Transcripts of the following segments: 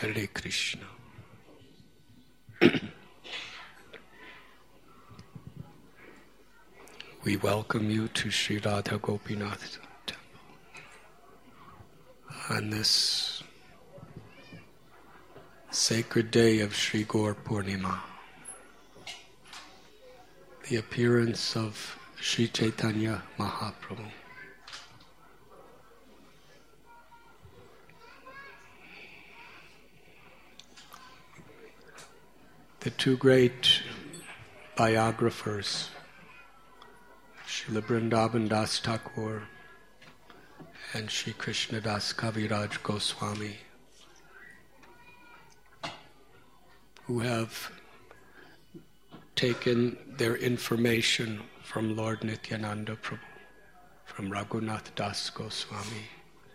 Hare Krishna. We welcome you to Sri Radha Gopinath Temple on this sacred day of Sri Gaur Purnima, the appearance of Sri Chaitanya Mahaprabhu. The two great biographers, Srila Vrindavan Das Thakur and Sri Krishnadas Kaviraj Goswami, who have taken their information from Lord Nityananda Prabhu, from Raghunath Das Goswami,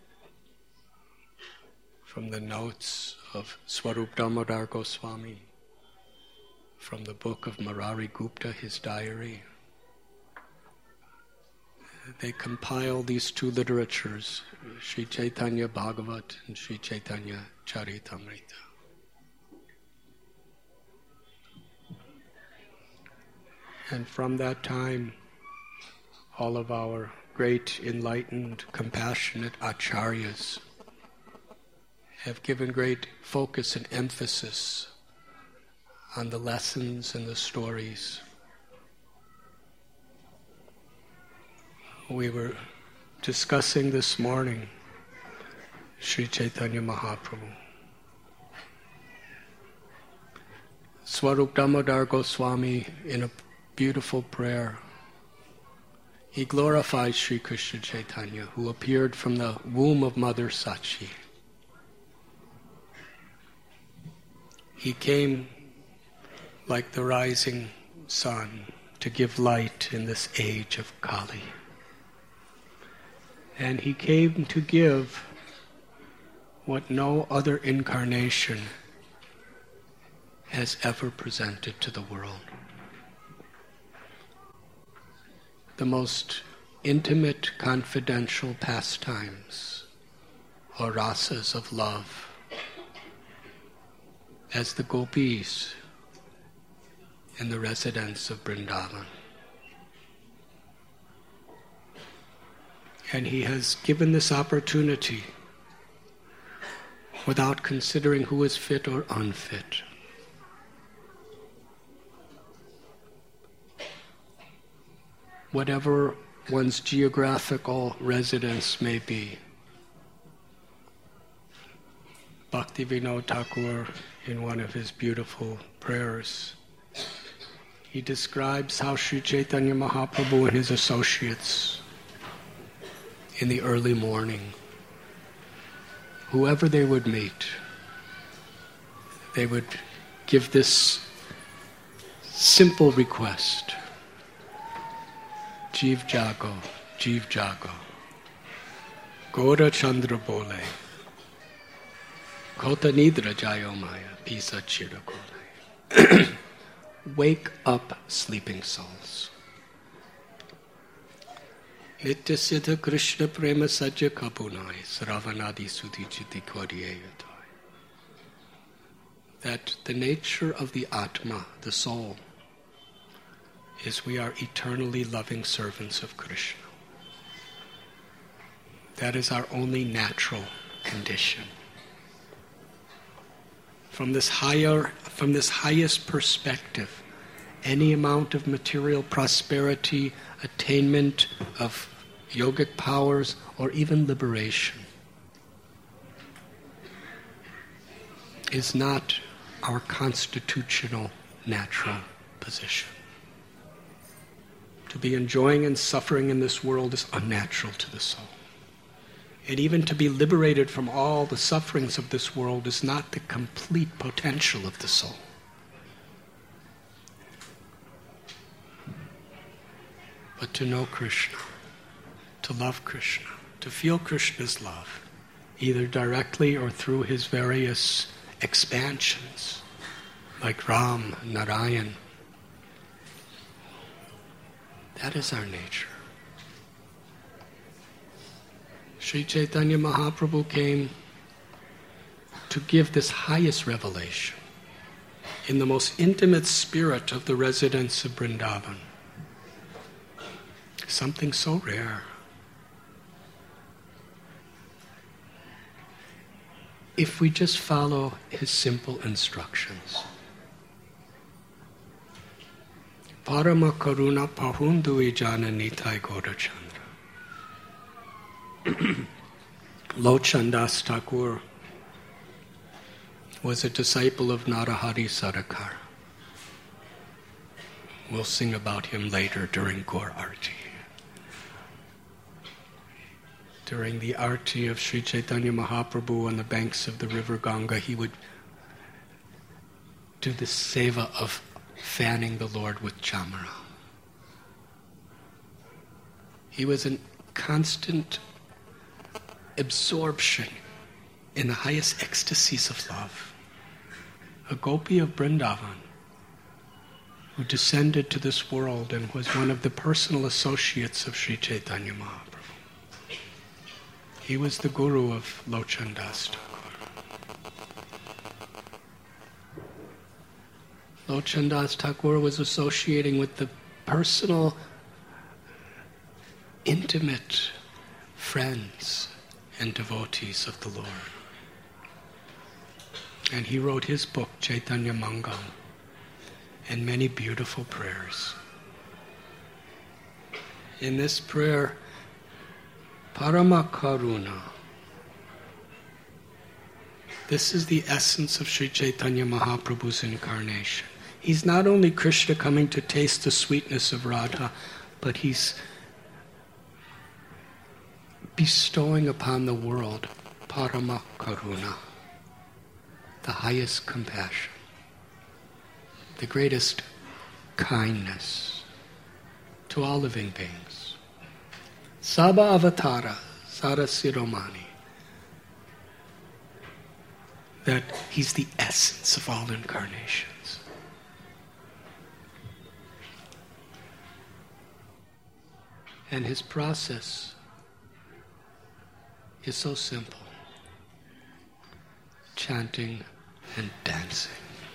from the notes of Swarup Damodar Goswami, from the book of Murari Gupta, his diary. They compile these two literatures, Sri Chaitanya Bhagavat and Sri Chaitanya Charitamrita. And from that time, all of our great enlightened, compassionate acharyas have given great focus and emphasis on the lessons and the stories. We were discussing this morning Sri Chaitanya Mahaprabhu. Swarup Damodar Goswami, in a beautiful prayer, he glorifies Sri Krishna Chaitanya, who appeared from the womb of Mother Sachi. He came like the rising sun to give light in this age of Kali. And he came to give what no other incarnation has ever presented to the world. The most intimate, confidential pastimes or rasas of love, as the gopis in the residence of Vrindavan. And he has given this opportunity without considering who is fit or unfit. Whatever one's geographical residence may be. Bhaktivinoda Thakur, in one of his beautiful prayers, he describes how Sri Chaitanya Mahaprabhu and his associates in the early morning, whoever they would meet, they would give this simple request: Jeev Jago, Jeev Jago, Gora Chandra Bole, Kota Nidra Jayo Maya, Pisa Chirakole. Wake up, sleeping souls. Nitya Siddha Krishna Prema Sajja Kapunai, Sravanadi Sudhi Jiti Kodiyayatai. That the nature of the Atma, the soul, is we are eternally loving servants of Krishna. That is our only natural condition. From this highest perspective, any amount of material prosperity, attainment of yogic powers, or even liberation is not our constitutional natural position. To be enjoying and suffering in this world is unnatural to the soul. And even to be liberated from all the sufferings of this world is not the complete potential of the soul. But to know Krishna, to love Krishna, to feel Krishna's love, either directly or through his various expansions, like Ram, Narayan, that is our nature. Sri Chaitanya Mahaprabhu came to give this highest revelation in the most intimate spirit of the residents of Vrindavan. Something so rare. If we just follow his simple instructions. Parama Karuna Pahundu Ijana Nitai Gaurachandra. Lochandas Thakur was a disciple of Narahari Sarakar. We'll sing about him later during Gaur Arti. During the Arti of Sri Chaitanya Mahaprabhu on the banks of the river Ganga, he would do the seva of fanning the Lord with chamara. He was in constant absorption in the highest ecstasies of love. A gopi of Vrindavan who descended to this world and was one of the personal associates of Sri Chaitanya Mahaprabhu. He was the guru of Lochandas Thakur. Lochandas Thakur was associating with the personal, intimate friends and devotees of the Lord. And he wrote his book, Chaitanya Mangam, and many beautiful prayers. In this prayer, Parama Karuna, this is the essence of Sri Chaitanya Mahaprabhu's incarnation. He's not only Krishna coming to taste the sweetness of Radha, but he's bestowing upon the world Parama Karuna, the highest compassion, the greatest kindness to all living beings. Sabha Avatara, Sara Siromani. That he's the essence of all incarnations. And his process is so simple. Chanting and dancing.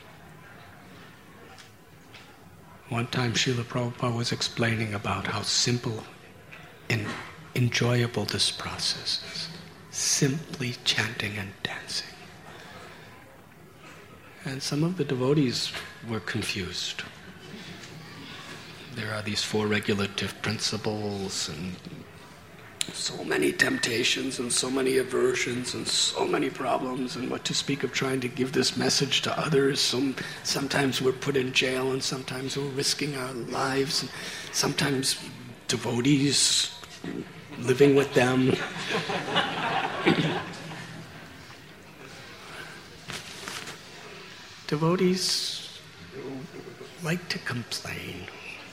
One time Srila Prabhupada was explaining about how simple and enjoyable this process is. Simply chanting and dancing. And some of the devotees were confused. There are these four regulative principles and so many temptations and so many aversions and so many problems, and what to speak of trying to give this message to others. Sometimes we're put in jail and sometimes we're risking our lives. And sometimes devotees living with them. Devotees like to complain.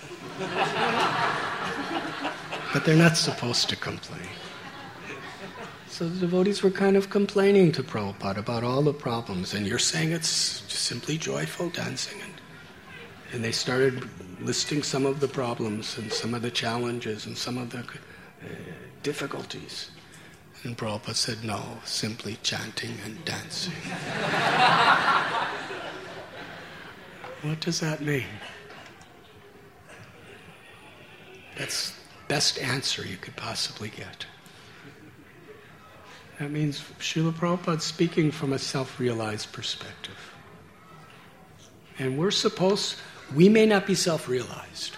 But they're not supposed to complain. So the devotees were kind of complaining to Prabhupada about all the problems, and you're saying it's just simply joyful dancing. And they started listing some of the problems and some of the challenges and some of the difficulties. And Prabhupada said, no, simply chanting and dancing. What does that mean? That's the best answer you could possibly get. That means Srila Prabhupada speaking from a self-realized perspective. And we may not be self-realized.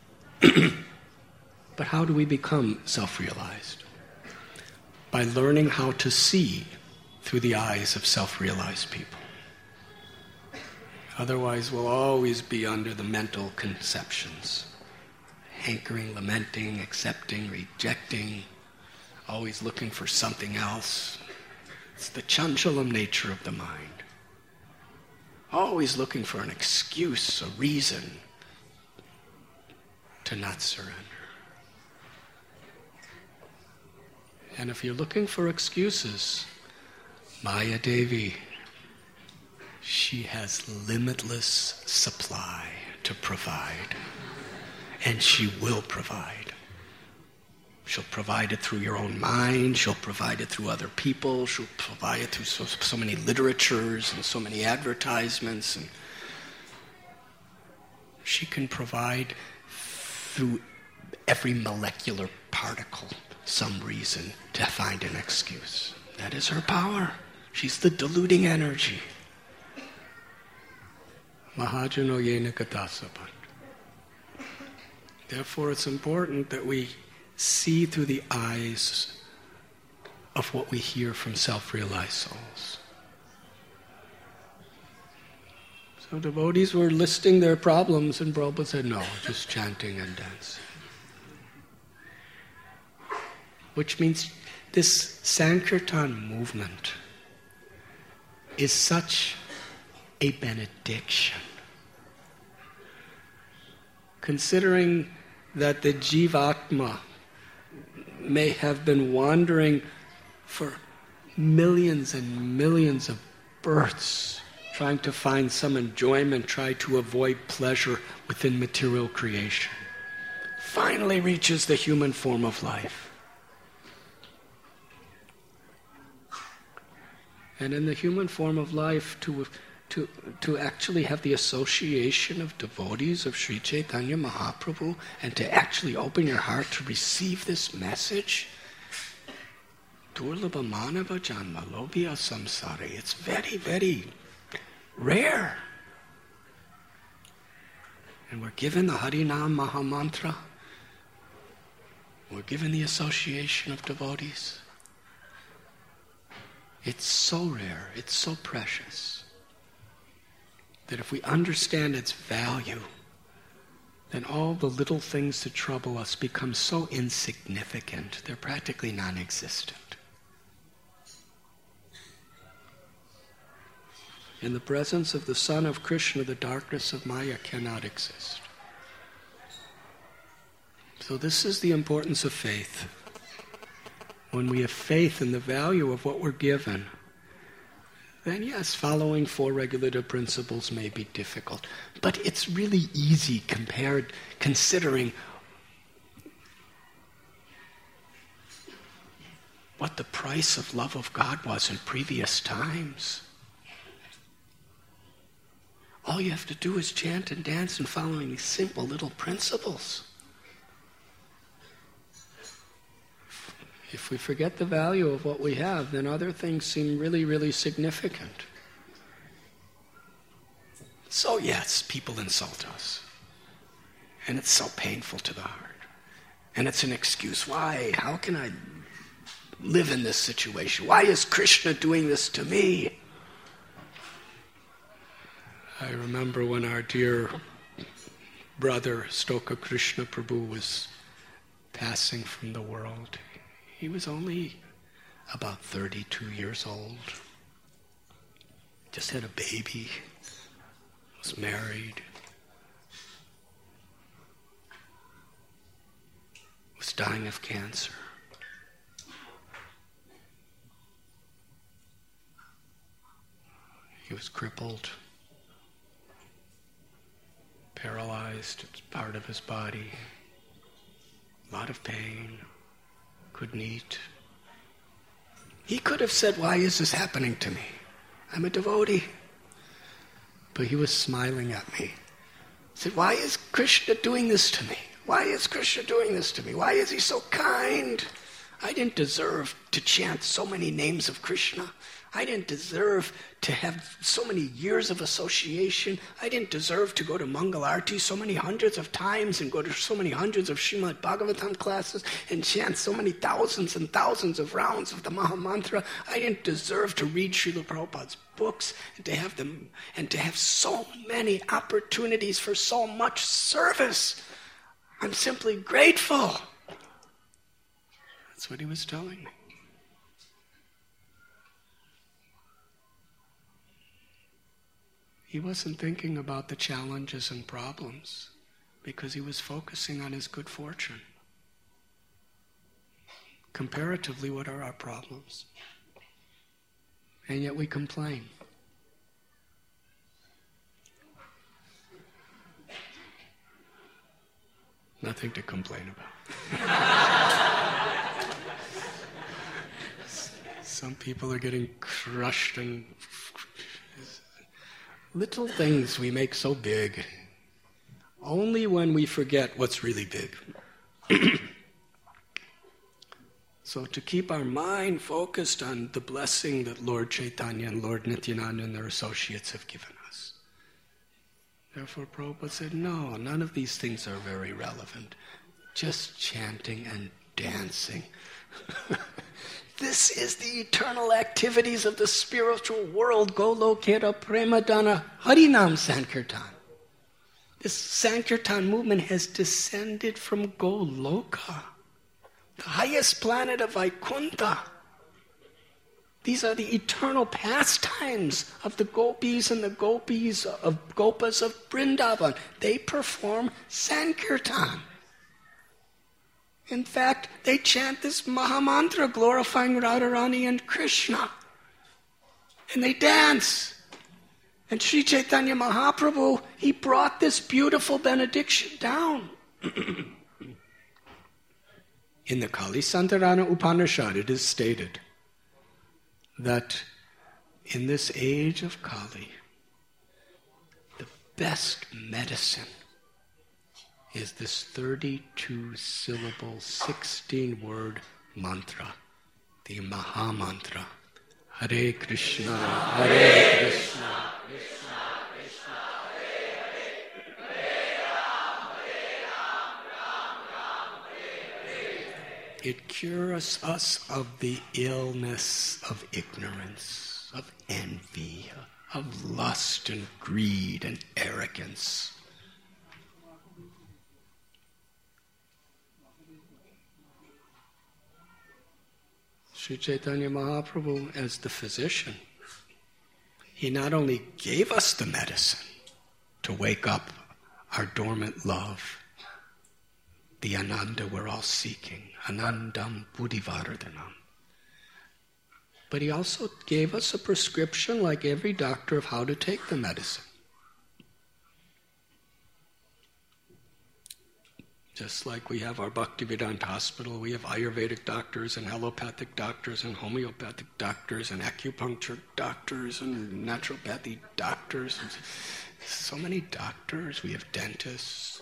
But how do we become self-realized? By learning how to see through the eyes of self-realized people. Otherwise, we'll always be under the mental conceptions. Hankering, lamenting, accepting, rejecting, always looking for something else. It's the chanchalam nature of the mind. Always looking for an excuse, a reason to not surrender. And if you're looking for excuses, Maya Devi, she has limitless supply to provide. And she will provide. She'll provide it through your own mind. She'll provide it through other people. She'll provide it through so many literatures and so many advertisements. And she can provide through every molecular particle some reason to find an excuse. That is her power. She's the diluting energy. Mahajano yena katasapan. Therefore, it's important that we see through the eyes of what we hear from self-realized souls. So devotees were listing their problems, and Prabhupada said, no, just chanting and dancing. Which means this Sankirtan movement is such a benediction. Considering that the Jivatma may have been wandering for millions and millions of births, trying to find some enjoyment, try to avoid pleasure within material creation, finally reaches the human form of life. And in the human form of life, to actually have the association of devotees of Sri Chaitanya Mahaprabhu and to actually open your heart to receive this message, Durlabha Manava Janma Lobhya Samsare, it's very, very rare. And we're given the Harinam Mahamantra. We're given the association of devotees. It's so rare, it's so precious, that if we understand its value, then all the little things that trouble us become so insignificant, they're practically non-existent. In the presence of the Son of Krishna, the darkness of Maya cannot exist. So this is the importance of faith. When we have faith in the value of what we're given, then yes, following four regulative principles may be difficult. But it's really easy considering what the price of love of God was in previous times. All you have to do is chant and dance and following these simple little principles. If we forget the value of what we have, then other things seem really, really significant. So yes, people insult us. And it's so painful to the heart. And it's an excuse. Why? How can I live in this situation? Why is Krishna doing this to me? I remember when our dear brother Stoka Krishna Prabhu was passing from the world. He was only about 32 years old. Just had a baby. Was married. Was dying of cancer. He was crippled. Paralyzed. It's part of his body. A lot of pain. Couldn't eat. He could have said, why is this happening to me? I'm a devotee. But he was smiling at me. He said, why is Krishna doing this to me? Why is Krishna doing this to me? Why is he so kind? I didn't deserve to chant so many names of Krishna. I didn't deserve to have so many years of association. I didn't deserve to go to Mangal Arti so many hundreds of times and go to so many hundreds of Srimad Bhagavatam classes and chant so many thousands and thousands of rounds of the Mahamantra. I didn't deserve to read Srila Prabhupada's books and to have so many opportunities for so much service. I'm simply grateful. That's what he was telling me. He wasn't thinking about the challenges and problems because he was focusing on his good fortune. Comparatively, what are our problems? And yet we complain. Nothing to complain about. Some people are getting crushed and little things we make so big. Only when we forget what's really big. So to keep our mind focused on the blessing that Lord Chaitanya and Lord Nityananda and their associates have given us. Therefore Prabhupada said, no, none of these things are very relevant. Just chanting and dancing. This is the eternal activities of the spiritual world. Golokera Premadana Harinam Sankirtan. This Sankirtan movement has descended from Goloka, the highest planet of Vaikuntha. These are the eternal pastimes of the gopis and the gopas of Vrindavan. They perform Sankirtan. In fact, they chant this Mahamantra glorifying Radharani and Krishna. And they dance. And Sri Chaitanya Mahaprabhu, he brought this beautiful benediction down. In the Kali Santarana Upanishad, it is stated that in this age of Kali, the best medicine is this 32-syllable, 16-word mantra, the Maha Mantra. Hare Krishna, Hare Krishna, Krishna Krishna, Hare Hare, Hare Ram, Ram, Hare Hare. It cures us of the illness of ignorance, of envy, of lust and greed and arrogance. Sri Chaitanya Mahaprabhu, as the physician, he not only gave us the medicine to wake up our dormant love, the Ananda we're all seeking, Anandam Buddhivardhanam, but he also gave us a prescription, like every doctor, of how to take the medicine. Just like we have our Bhaktivedanta hospital, we have Ayurvedic doctors and allopathic doctors and homeopathic doctors and acupuncture doctors and naturopathy doctors. So many doctors. We have dentists.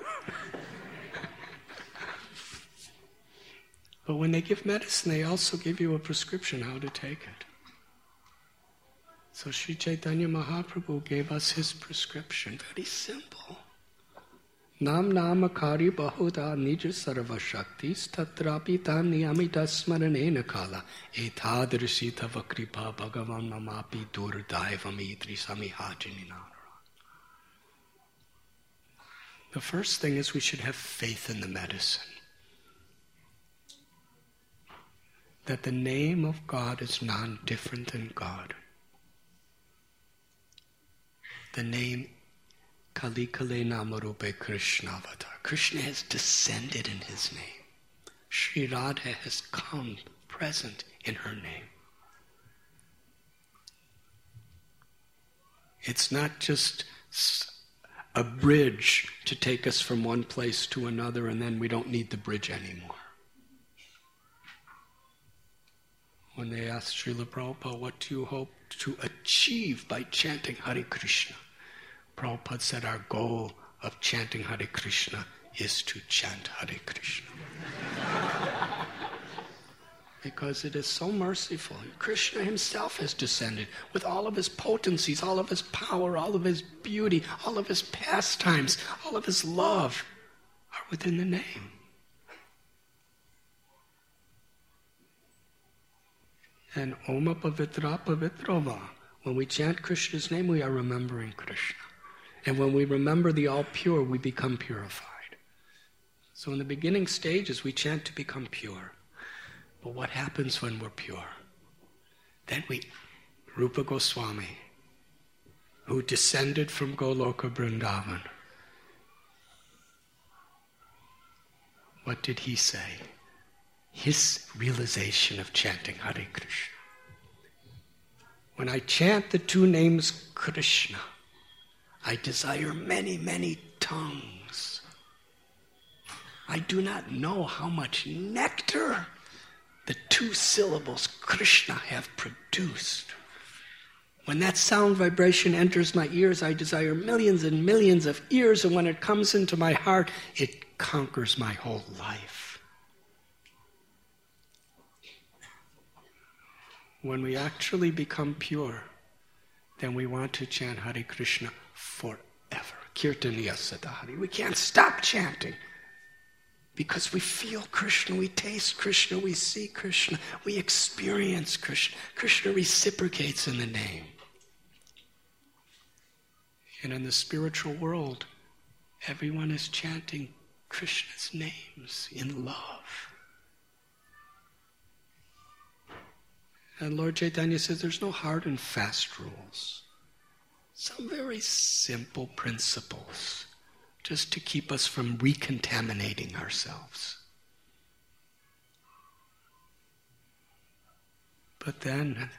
But when they give medicine, they also give you a prescription how to take it. So Sri Chaitanya Mahaprabhu gave us his prescription. Very simple. Nam namakari bahuda nija sarva shaktis tatrapi tam niyamita smaranena kala etadrisi tava kripa bhagavan mamapi durdaivam idri samihajininara. The first thing is we should have faith in the medicine. That the name of God is none different than God. The name Kali Kale Namarupe Krishna Avatar. Krishna has descended in his name. Sri Radha has come present in her name. It's not just a bridge to take us from one place to another and then we don't need the bridge anymore. When they asked Srila Prabhupada, what do you hope to achieve by chanting Hare Krishna? Prabhupada said our goal of chanting Hare Krishna is to chant Hare Krishna. Because it is so merciful. Krishna himself has descended with all of his potencies, all of his power, all of his beauty, all of his pastimes, all of his love are within the name. And Oma Pavitra Pavitrova. When we chant Krishna's name, we are remembering Krishna. And when we remember the all-pure, we become purified. So in the beginning stages, we chant to become pure. But what happens when we're pure? Then Rupa Goswami, who descended from Goloka Vrindavan, what did he say? His realization of chanting Hare Krishna. When I chant the two names Krishna, I desire many, many tongues. I do not know how much nectar the 2 syllables Krishna have produced. When that sound vibration enters my ears, I desire millions and millions of ears, and when it comes into my heart, it conquers my whole life. When we actually become pure, then we want to chant Hare Krishna forever. Kirtaniya Sadhari. We can't stop chanting. Because we feel Krishna, we taste Krishna, we see Krishna, we experience Krishna. Krishna reciprocates in the name. And in the spiritual world, everyone is chanting Krishna's names in love. And Lord Chaitanya says there's no hard and fast rules. Some very simple principles, just to keep us from recontaminating ourselves. But then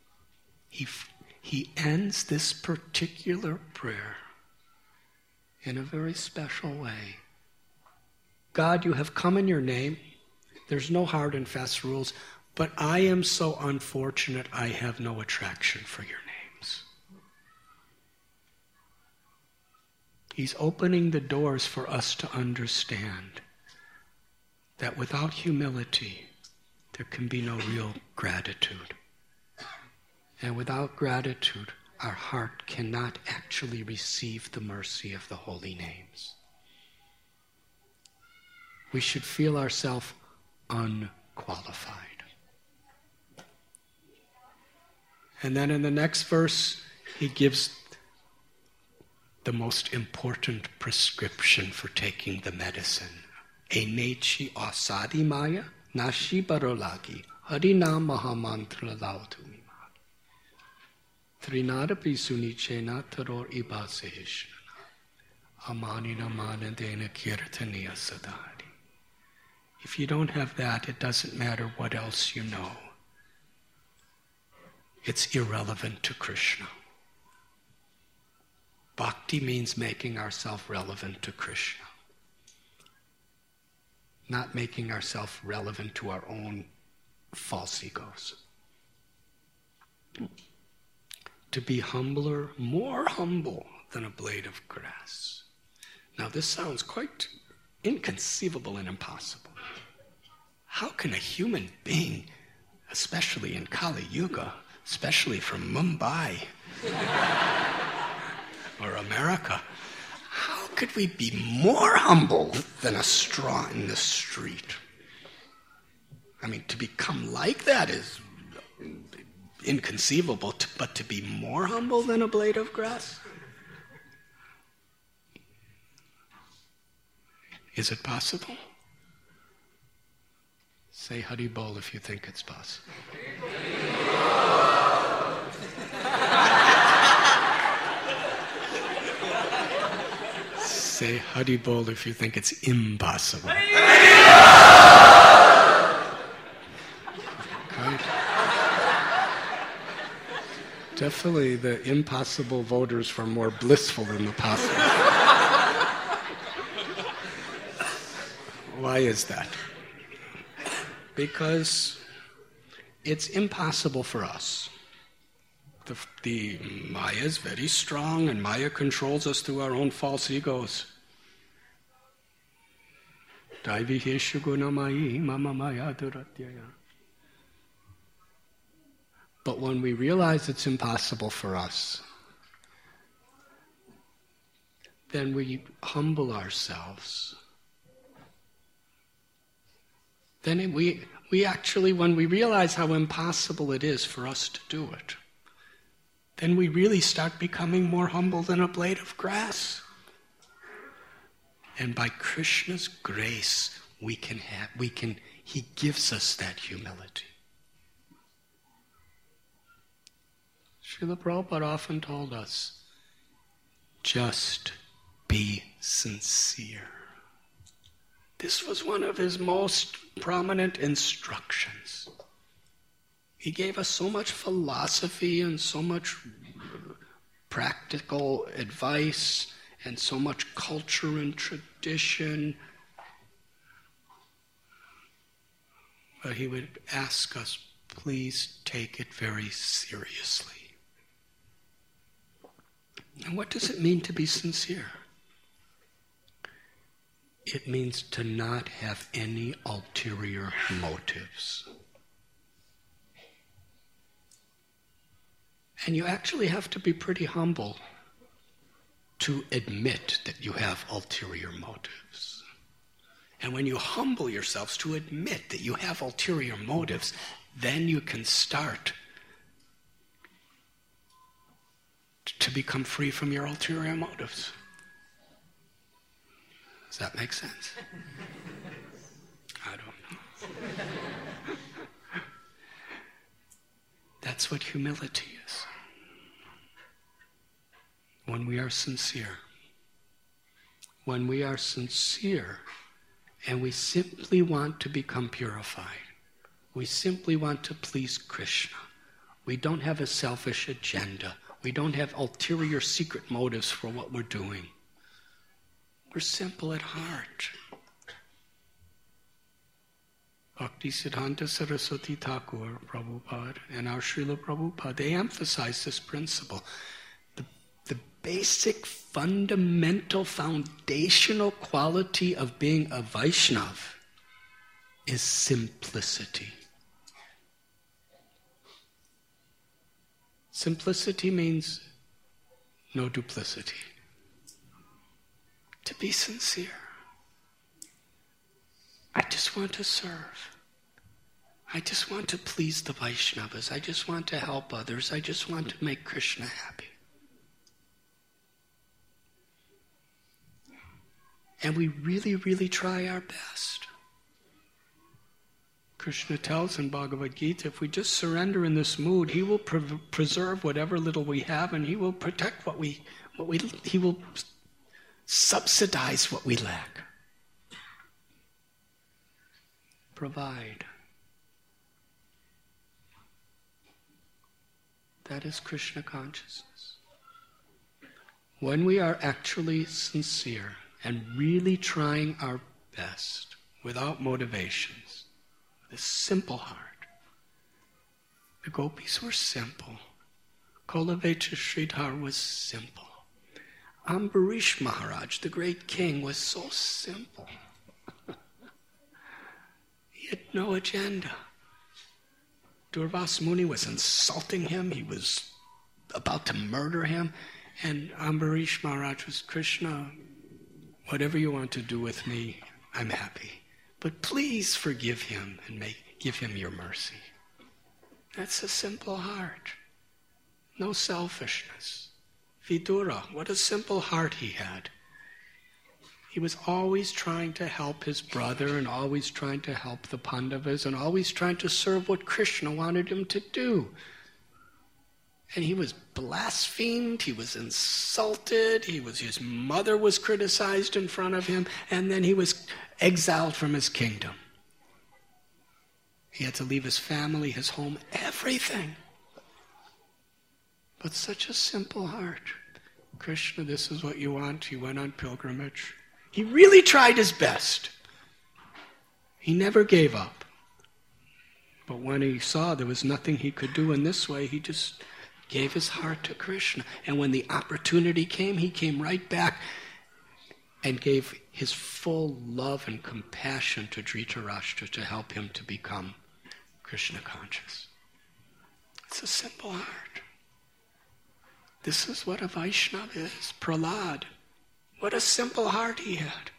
he ends this particular prayer in a very special way. God, you have come in your name. There's no hard and fast rules, but I am so unfortunate I have no attraction for your names. He's opening the doors for us to understand that without humility, there can be no real gratitude. And without gratitude, our heart cannot actually receive the mercy of the holy names. We should feel ourselves unqualified. And then in the next verse, he gives the most important prescription for taking the medicine. Enechi asadi maya nashi barolagi harinam mahamantra lautumi. Trinada pisunichena taror ibasehishna. Amanina manandena kirtaniya sadhari. If you don't have that, it doesn't matter what else you know. It's irrelevant to Krishna. Bhakti means making ourselves relevant to Krishna. Not making ourselves relevant to our own false egos. To be humbler, more humble than a blade of grass. Now this sounds quite inconceivable and impossible. How can a human being, especially in Kali Yuga, especially from Mumbai or America, how could we be more humble than a straw in the street? I mean, to become like that is inconceivable, but to be more humble than a blade of grass? Is it possible? Say Hari Bol if you think it's possible. Say Hari Bol if you think it's impossible. Definitely the impossible voters were more blissful than the possible. Why is that? Because it's impossible for us. The Maya is very strong, and Maya controls us through our own false egos. But when we realize it's impossible for us, then we humble ourselves. Then we actually, when we realize how impossible it is for us to do it, then we really start becoming more humble than a blade of grass. And by Krishna's grace, he gives us that humility. Srila Prabhupada often told us, just be sincere. This was one of his most prominent instructions. He gave us so much philosophy and so much practical advice and so much culture and tradition. but he would ask us, please take it very seriously. And what does it mean to be sincere? It means to not have any ulterior motives. And you actually have to be pretty humble to admit that you have ulterior motives. And when you humble yourselves to admit that you have ulterior motives, then you can start to become free from your ulterior motives. Does that make sense? I don't know. That's what humility is. When we are sincere. When we are sincere and we simply want to become purified. We simply want to please Krishna. We don't have a selfish agenda. We don't have ulterior secret motives for what we're doing. We're simple at heart. Bhaktisiddhanta Saraswati Thakur, Prabhupada, and our Srila Prabhupada, they emphasize this principle. The basic, fundamental, foundational quality of being a Vaishnava is simplicity. Simplicity means no duplicity. To be sincere. I just want to serve. I just want to please the Vaishnavas. I just want to help others. I just want to make Krishna happy. And we really, really try our best. Krishna tells in Bhagavad Gita, if we just surrender in this mood, he will preserve whatever little we have, and he will protect he will subsidize what we lack. Provide. That is Krishna consciousness. When we are actually sincere and really trying our best without motivations, with a simple heart. The gopis were simple. Kolavecha Sridhar was simple. Ambarish Maharaj, the great king, was so simple. He had no agenda. Durvas Muni was insulting him. He was about to murder him. And Ambarish Maharaj was, Krishna, whatever you want to do with me, I'm happy. But please forgive him and give him your mercy. That's a simple heart. No selfishness. Vidura, what a simple heart he had. He was always trying to help his brother and always trying to help the Pandavas and always trying to serve what Krishna wanted him to do. And he was blasphemed, he was insulted, his mother was criticized in front of him, and then he was exiled from his kingdom. He had to leave his family, his home, everything. But such a simple heart. Krishna, this is what you want. He went on pilgrimage. He really tried his best. He never gave up. But when he saw there was nothing he could do in this way, he just gave his heart to Krishna. And when the opportunity came, he came right back and gave his full love and compassion to Dhritarashtra to help him to become Krishna conscious. It's a simple heart. This is what a Vaishnava is. Prahlad. What a simple heart he had.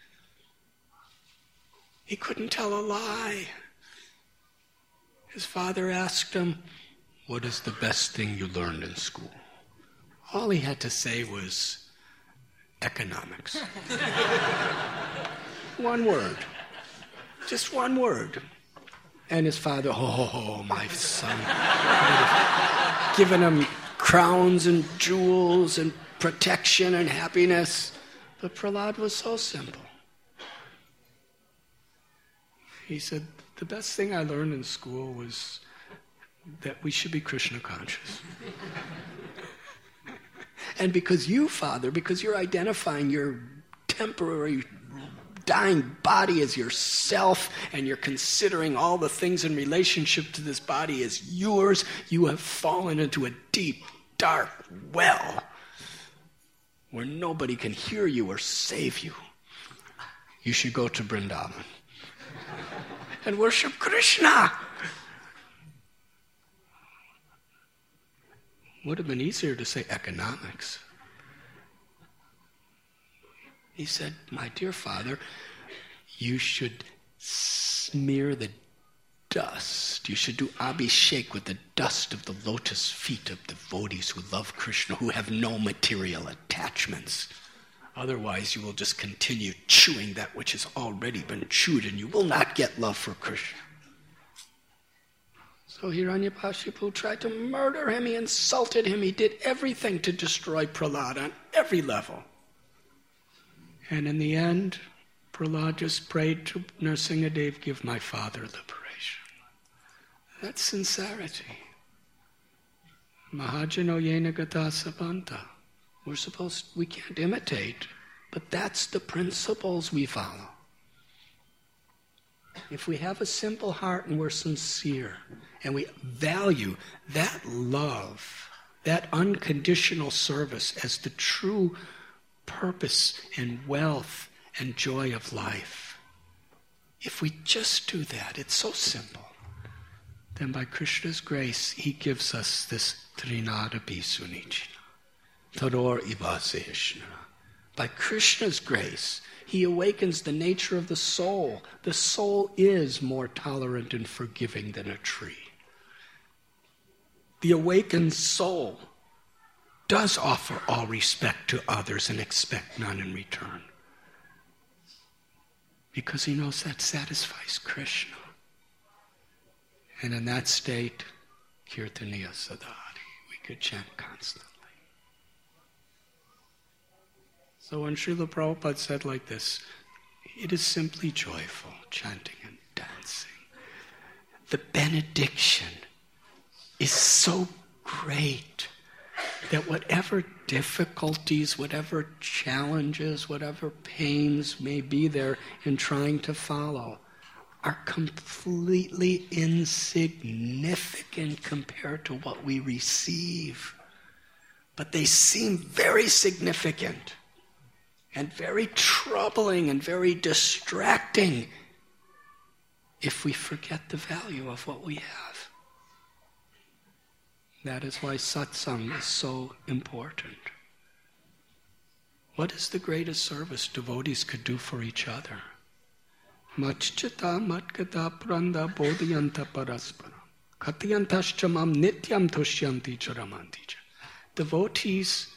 He couldn't tell a lie. His father asked him, what is the best thing you learned in school? All he had to say was economics. One word. Just one word. And his father, my son, given him crowns and jewels and protection and happiness. But Prahlad was so simple. He said, the best thing I learned in school was that we should be Krishna conscious. And because you, Father, because you're identifying your temporary dying body as yourself, and you're considering all the things in relationship to this body as yours, you have fallen into a deep, dark well where nobody can hear you or save you. You should go to Vrindavan and worship Krishna. Would have been easier to say economics. He said, my dear father, you should smear the dust. You should do abhishek with the dust of the lotus feet of devotees who love Krishna, who have no material attachments. Otherwise, you will just continue chewing that which has already been chewed, and you will not get love for Krishna. So Hiranyakashipu tried to murder him. He insulted him. He did everything to destroy Prahlad on every level. And in the end, Prahlad just prayed to Nrsingadev, give my father liberation. That's sincerity. Mahajano yena gata sabanta. We can't imitate, but that's the principles we follow. If we have a simple heart and we're sincere, and we value that love, that unconditional service as the true purpose and wealth and joy of life, if we just do that, it's so simple, then by Krishna's grace, he gives us this Trinadapi Sunichina, Tador Ibaseshna. By Krishna's grace, he awakens the nature of the soul. The soul is more tolerant and forgiving than a tree. The awakened soul does offer all respect to others and expect none in return, because he knows that satisfies Krishna. And in that state, Kirtaniya Sadhari, we could chant constantly. So when Srila Prabhupada said like this, it is simply joyful, chanting and dancing. The benediction is so great that whatever difficulties, whatever challenges, whatever pains may be there in trying to follow are completely insignificant compared to what we receive. But they seem very significant and very troubling and very distracting if we forget the value of what we have. That is why satsang is so important. What is the greatest service devotees could do for each other? Matchita matkata pranda bodhyanta paraspara katyantaschamam nityam tushyanti charamanti. Devotees,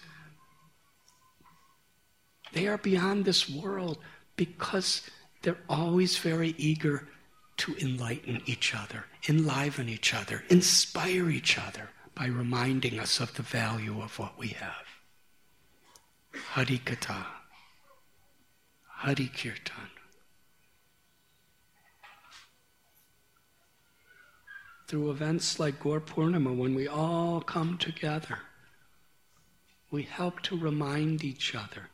they are beyond this world because they're always very eager to enlighten each other, enliven each other, inspire each other by reminding us of the value of what we have. Hari Katha, Hari Kirtan. Through events like Gaur Purnima, when we all come together, we help to remind each other,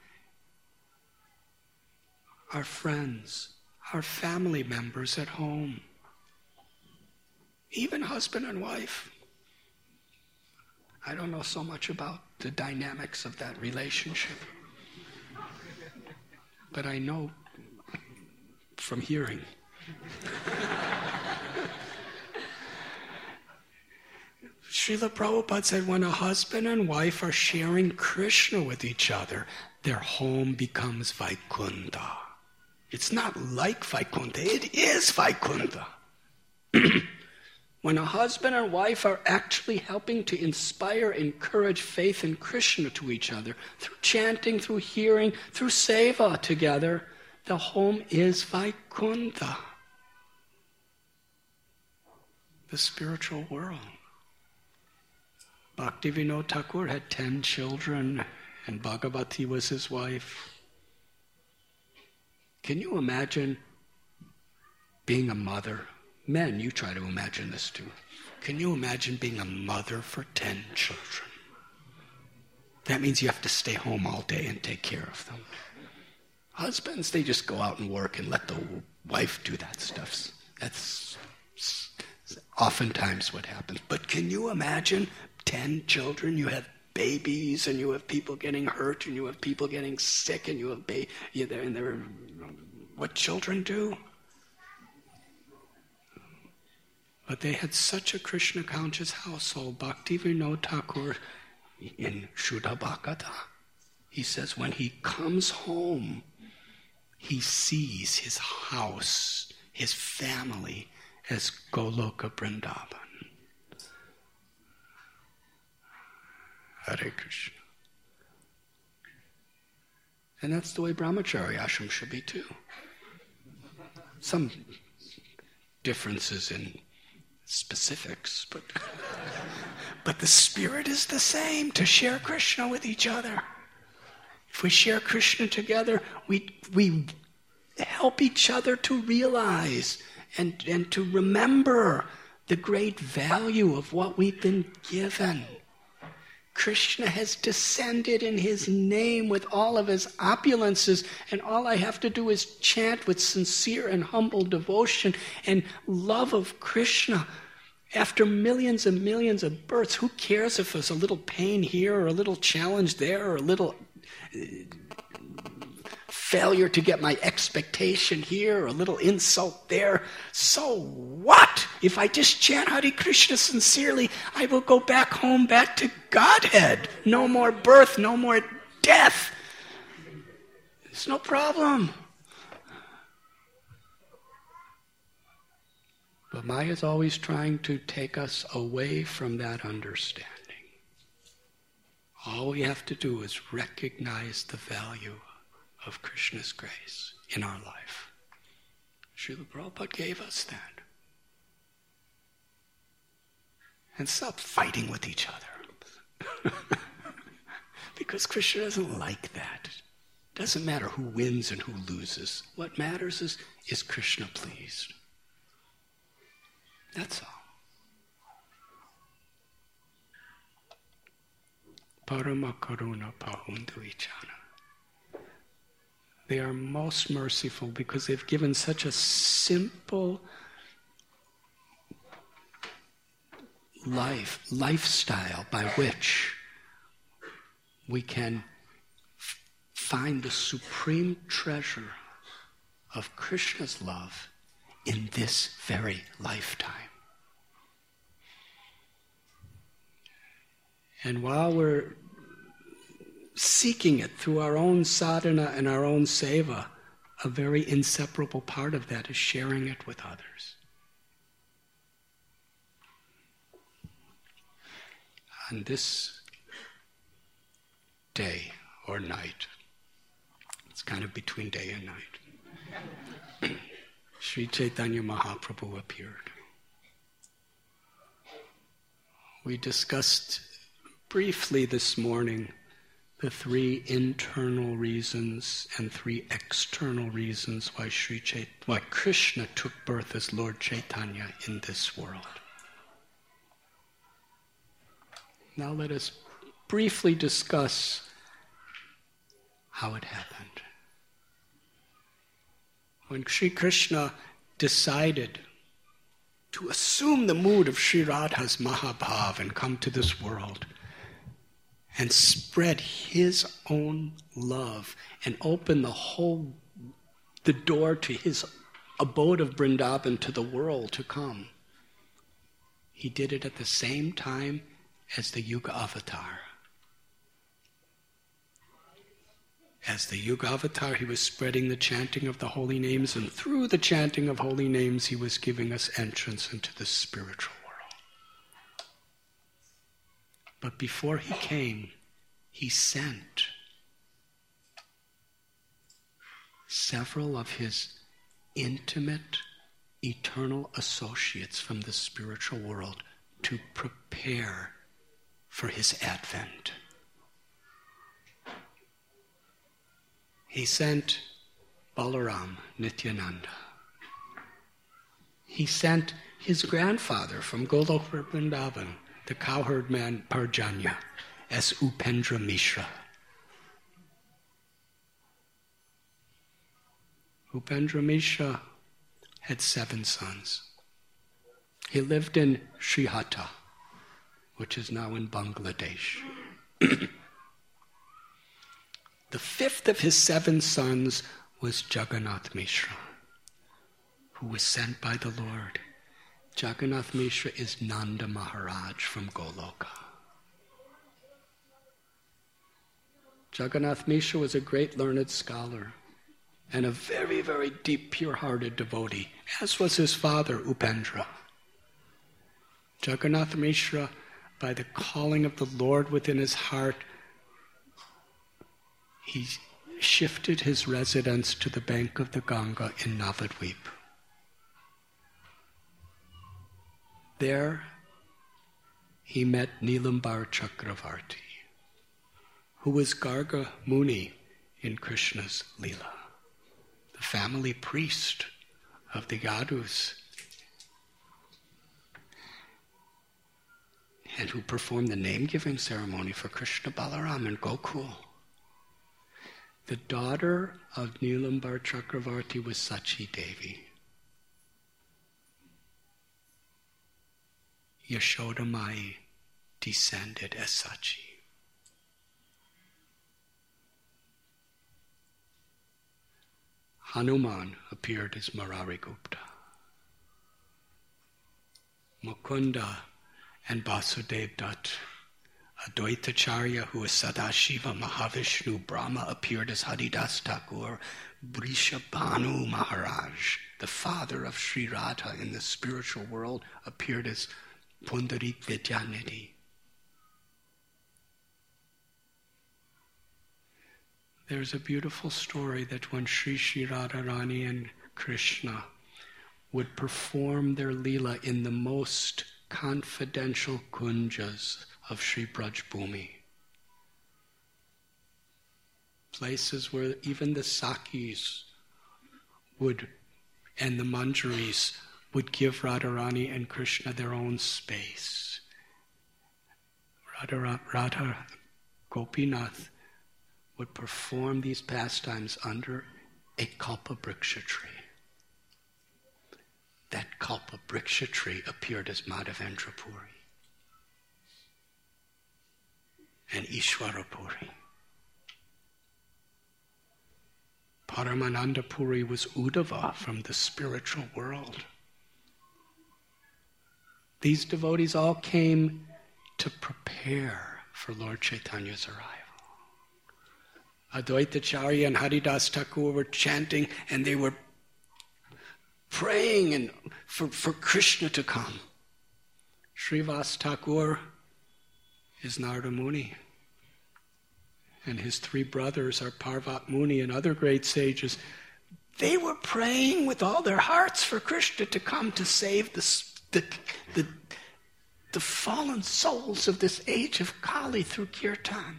our friends, our family members at home, even husband and wife. I don't know so much about the dynamics of that relationship, but I know from hearing. Srila Prabhupada said when a husband and wife are sharing Krishna with each other, their home becomes Vaikuntha. It's not like Vaikuntha, it is Vaikuntha. When a husband and wife are actually helping to inspire, encourage faith in Krishna to each other, through chanting, through hearing, through seva together, the home is Vaikuntha, the spiritual world. Bhaktivinoda Thakur had 10 children, and Bhagavati was his wife. Can you imagine being a mother? Men, you try to imagine this too. Can you imagine being a mother for 10 children? That means you have to stay home all day and take care of them. Husbands, they just go out and work and let the wife do that stuff. That's oftentimes what happens. But can you imagine 10 children? You have babies, and you have people getting hurt, and you have people getting sick, and you have what children do? But they had such a Krishna conscious household. Bhaktivinoda Thakur in Shuddha Bhagavata, he says when he comes home, he sees his house, his family, as Goloka Vrindavan. Hare Krishna. And that's the way Brahmacharya ashram should be too. Some differences in specifics, but the spirit is the same, to share Krishna with each other. If we share Krishna together, we help each other to realize and to remember the great value of what we've been given. Krishna has descended in his name with all of his opulences, and all I have to do is chant with sincere and humble devotion and love of Krishna. After millions and millions of births, who cares if there's a little pain here or a little challenge there or a little failure to get my expectation here or a little insult there? So what? If I just chant Hare Krishna sincerely, I will go back home, back to Godhead. No more birth, no more death. There's no problem. But Maya is always trying to take us away from that understanding. All we have to do is recognize the value of Krishna's grace in our life. Srila Prabhupada gave us that. And stop fighting with each other. Because Krishna doesn't like that. It doesn't matter who wins and who loses. What matters is Krishna pleased. That's all. Parama Karuna Pahundu Ichana. They are most merciful because they've given such a simple lifestyle by which we can find the supreme treasure of Krishna's love in this very lifetime. And while we're seeking it through our own sadhana and our own seva, a very inseparable part of that is sharing it with others. On this day or night, it's kind of between day and night, Sri Chaitanya Mahaprabhu appeared. We discussed briefly this morning the 3 internal reasons and 3 external reasons why Krishna took birth as Lord Chaitanya in this world. Now let us briefly discuss how it happened. When Sri Krishna decided to assume the mood of Sri Radha's Mahabhav and come to this world and spread his own love and open the door to his abode of Vrindavan to the world to come, he did it at the same time as the Yuga Avatar. As the Yuga Avatar, he was spreading the chanting of the holy names, and through the chanting of holy names, he was giving us entrance into the spiritual world. But before he came, he sent several of his intimate, eternal associates from the spiritual world to prepare for his advent. He sent Balaram, Nityananda. He sent his grandfather from Goloka Vrindavan, the cowherd man Parjanya, as Upendra Mishra. Upendra Mishra had 7 sons. He lived in Srihata, which is now in Bangladesh. The 5th of his 7 sons was Jagannath Mishra, who was sent by the Lord. Jagannath Mishra is Nanda Maharaj from Goloka. Jagannath Mishra was a great learned scholar and a very, very deep, pure-hearted devotee, as was his father, Upendra. Jagannath Mishra, by the calling of the Lord within his heart, he shifted his residence to the bank of the Ganga in Navadvip. There, he met Nilambar Chakravarti, who was Garga Muni in Krishna's Leela, the family priest of the Yadus, and who performed the name-giving ceremony for Krishna Balaram in Gokul. The daughter of Nilambar Chakravarti was Sachi Devi. Yashoda Mai descended as Sachi. Hanuman appeared as Murari Gupta. Mukunda and Basudev Dutt. Advaitacharya, who was Sadashiva Mahavishnu Brahma, appeared as Haridas Thakur. Brishabhanu Maharaj, the father of Sri Radha in the spiritual world, appeared as Pundarik Vidyanidhi. There's a beautiful story that when Sri Radharani and Krishna would perform their Leela in the most confidential kunjas of Sri Braj Bhumi, places where even the Sakis would, and the Manjaris, would give Radharani and Krishna their own space. Radha Gopinath would perform these pastimes under a Kalpabriksha tree. That Kalpabriksha tree appeared as Madhavendra Puri and Ishwara Puri. Paramananda Puri was Uddhava from the spiritual world. These devotees all came to prepare for Lord Chaitanya's arrival. Advaitacharya and Haridas Thakur were chanting, and they were praying for Krishna to come. Srivas Thakur is Narada Muni, and his 3 brothers are Parvat Muni and other great sages. They were praying with all their hearts for Krishna to come to save the fallen souls of this age of Kali through Kirtan.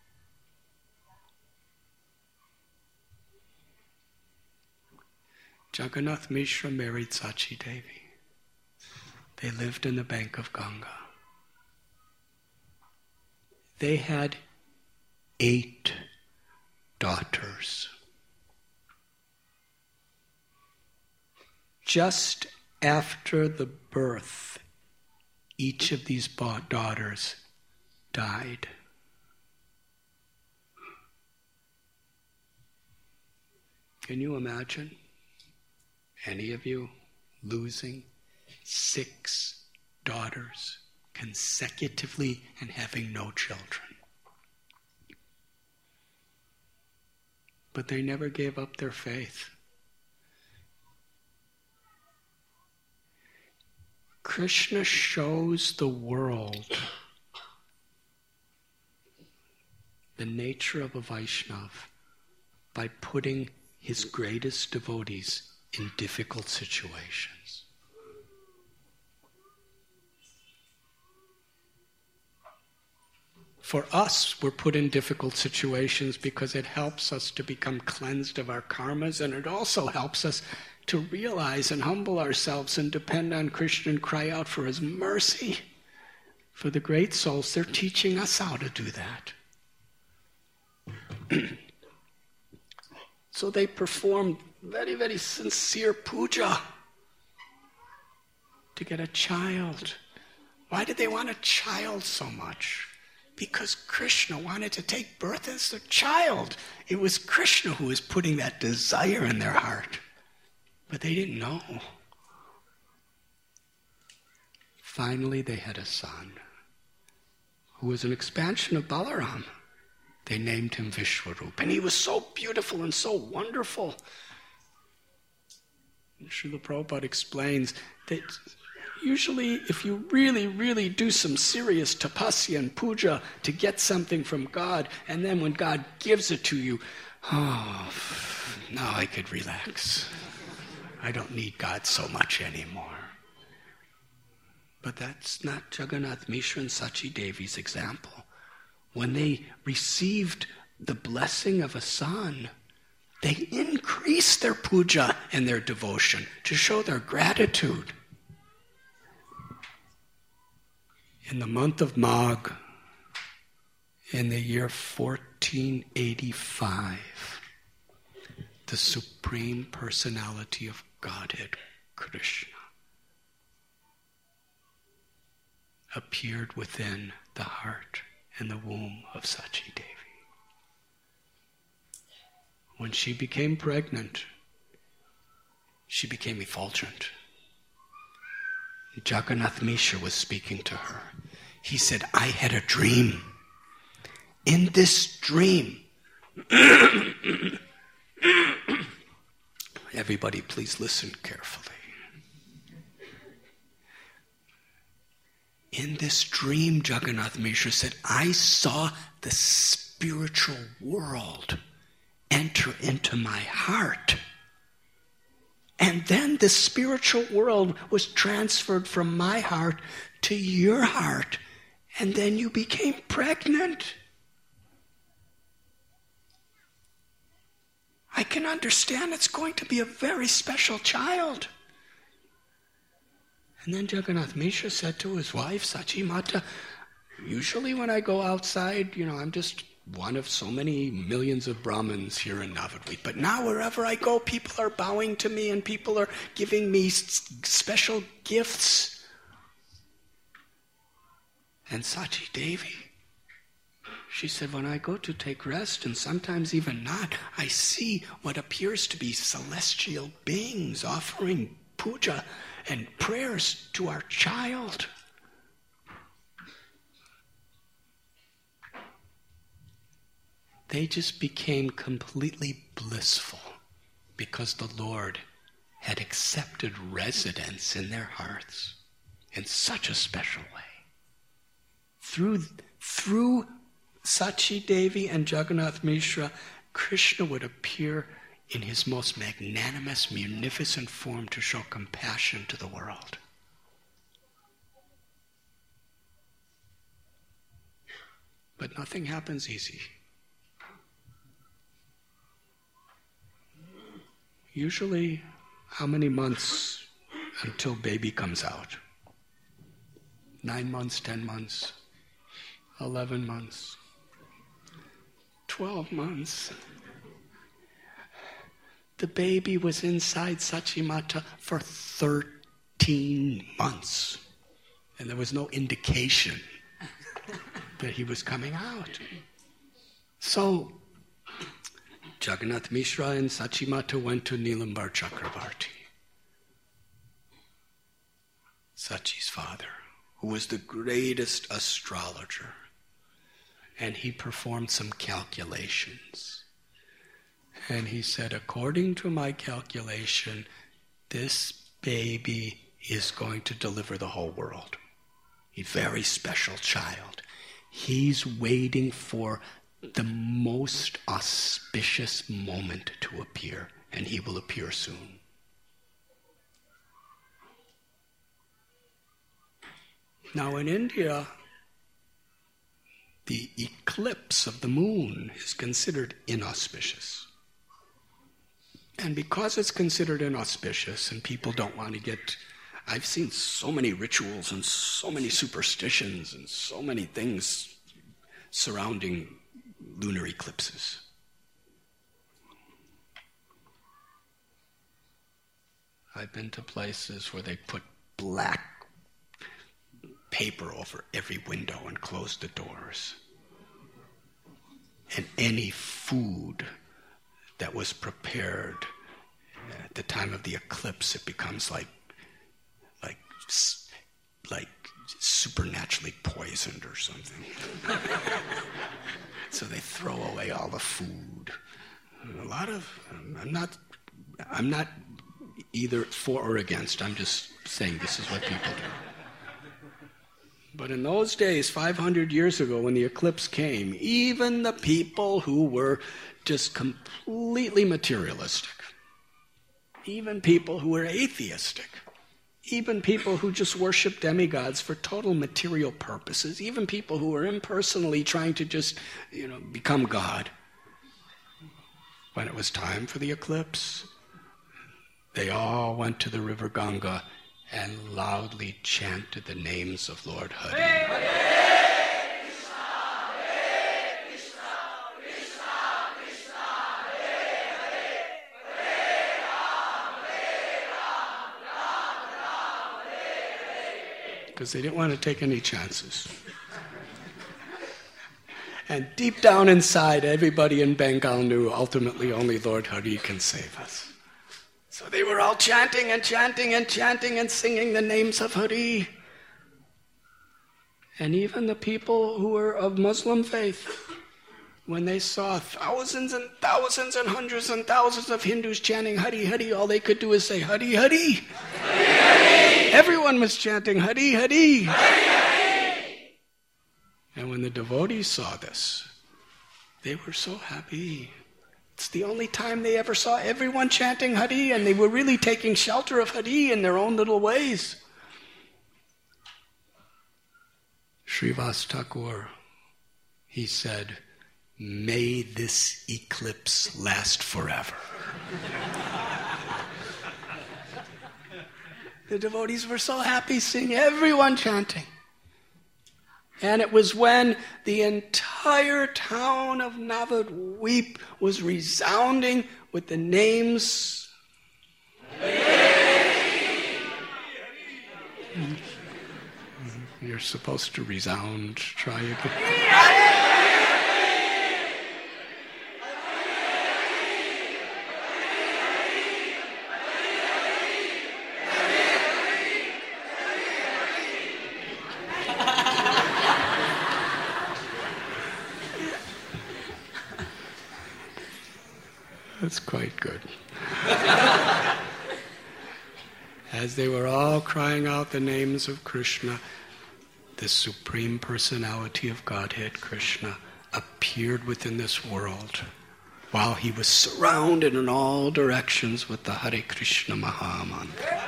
Jagannath Mishra married Sachi Devi. They lived in the bank of Ganga. They had 8 daughters. Just after the birth, each of these daughters died. Can you imagine any of you losing 6 daughters consecutively and having no children? But they never gave up their faith. Krishna shows the world the nature of a Vaishnava by putting his greatest devotees in difficult situations. For us, we're put in difficult situations because it helps us to become cleansed of our karmas, and it also helps us to realize and humble ourselves and depend on Krishna and cry out for his mercy. For the great souls, they're teaching us how to do that. So they performed very, very sincere puja to get a child. Why did they want a child so much? Because Krishna wanted to take birth as a child. It was Krishna who was putting that desire in their heart. But they didn't know. Finally, they had a son who was an expansion of Balaram. They named him Vishwarup. And he was so beautiful and so wonderful. And Srila Prabhupada explains that usually if you really, really do some serious tapasya and puja to get something from God, and then when God gives it to you, oh, now I could relax. I don't need God so much anymore. But that's not Jagannath Mishra and Sachi Devi's example. When they received the blessing of a son, they increased their puja and their devotion to show their gratitude. In the month of Magh, in the year 1485, the Supreme Personality of Godhead, Krishna, appeared within the heart and the womb of Sachi Devi. When she became pregnant, she became effulgent. Jagannath Mishra was speaking to her. He said, I had a dream. In this dream, everybody please listen carefully. In this dream, Jagannath Mishra said, I saw the spiritual world enter into my heart. And then the spiritual world was transferred from my heart to your heart. And then you became pregnant. I can understand it's going to be a very special child. And then Jagannath Mishra said to his wife, Sachi Mata, usually when I go outside, I'm just one of so many millions of Brahmins here in Navadvip. But now wherever I go, people are bowing to me and people are giving me special gifts. And Sachi Devi, she said, when I go to take rest, and sometimes even not, I see what appears to be celestial beings offering puja and prayers to our child. They just became completely blissful because the Lord had accepted residence in their hearts in such a special way. Through Sachi Devi and Jagannath Mishra, Krishna would appear in his most magnanimous, munificent form to show compassion to the world. But nothing happens easy. Usually, how many months until baby comes out? 9 months, 10 months, 11 months, 12 months. The baby was inside Sachi Mata for 13 months. And there was no indication that he was coming out. So, Jagannath Mishra and Sachi Mata went to Nilambar Chakravarti, Sachi's father, who was the greatest astrologer. And he performed some calculations. And he said, according to my calculation, this baby is going to deliver the whole world. A very special child. He's waiting for the most auspicious moment to appear, and he will appear soon. Now in India, the eclipse of the moon is considered inauspicious. And because it's considered inauspicious and people don't want to get... I've seen so many rituals and so many superstitions and so many things surrounding lunar eclipses. I've been to places where they put black paper over every window and closed the doors. And any food that was prepared at the time of the eclipse, it becomes like supernaturally poisoned or something. So they throw away all the food. I'm not either for or against. I'm just saying this is what people do. But in those days, 500 years ago, when the eclipse came, even the people who were just completely materialistic, even people who were atheistic, even people who just worship demigods for total material purposes, even people who were impersonally trying to just, become God, when it was time for the eclipse, they all went to the river Ganga and loudly chanted the names of Lord Hari. Hare Krishna, Hare Krishna, Krishna Krishna, Hare Hare, Hare Ram, Ram Ram, Hare Hare. Because they didn't want to take any chances. And deep down inside, everybody in Bengal knew ultimately only Lord Hari can save us. So they were all chanting and chanting and chanting and singing the names of Hari. And even the people who were of Muslim faith, when they saw thousands and thousands and hundreds and thousands of Hindus chanting Hari Hari, all they could do is say Hari Hari. Hari Hari. Everyone was chanting Hari Hari. Hari Hari. And when the devotees saw this, they were so happy. It's the only time they ever saw everyone chanting Hari, and they were really taking shelter of Hari in their own little ways. Srivas Thakur, he said, "May this eclipse last forever." The devotees were so happy seeing everyone chanting. And it was when the entire town of Navadvip was resounding with the names. You're supposed to resound. Try again. That's quite good. As they were all crying out the names of Krishna, the Supreme Personality of Godhead, Krishna, appeared within this world while he was surrounded in all directions with the Hare Krishna Maha Mantra.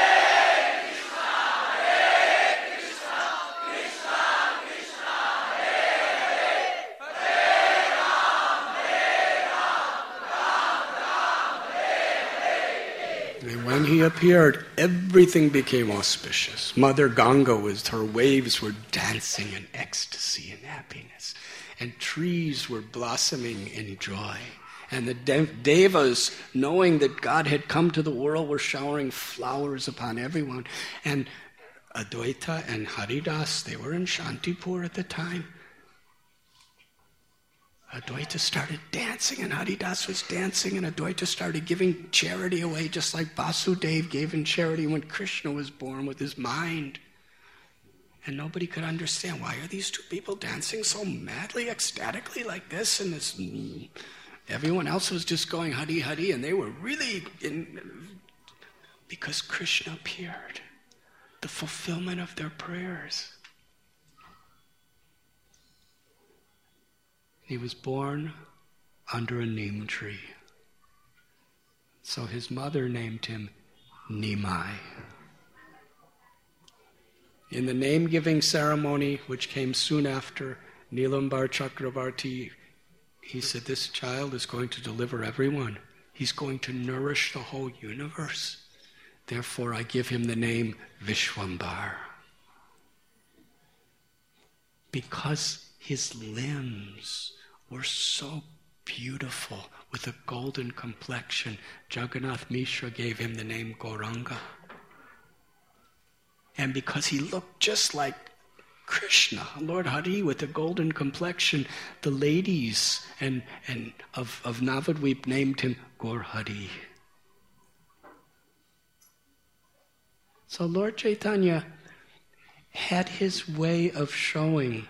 And when he appeared, everything became auspicious. Mother Ganga, her waves were dancing in ecstasy and happiness. And trees were blossoming in joy. And the devas, knowing that God had come to the world, were showering flowers upon everyone. And Advaita and Haridas, they were in Shantipur at the time. Advaita started dancing, and Haridas was dancing, and Advaita started giving charity away, just like Vasudeva gave in charity when Krishna was born with his mind. And nobody could understand, why are these two people dancing so madly, ecstatically like this? And this, everyone else was just going Hari Hari, and they were really because Krishna appeared, the fulfillment of their prayers. He was born under a neem tree. So his mother named him Nimai. In the name-giving ceremony, which came soon after, Nilambar Chakravarti, he said, this child is going to deliver everyone. He's going to nourish the whole universe. Therefore, I give him the name Vishwambar. Because his limbs were so beautiful with a golden complexion. Jagannath Mishra gave him the name Gauranga. And because he looked just like Krishna, Lord Hari, with a golden complexion, the ladies of Navadvip named him Gaur Hari. So Lord Chaitanya had his way of showing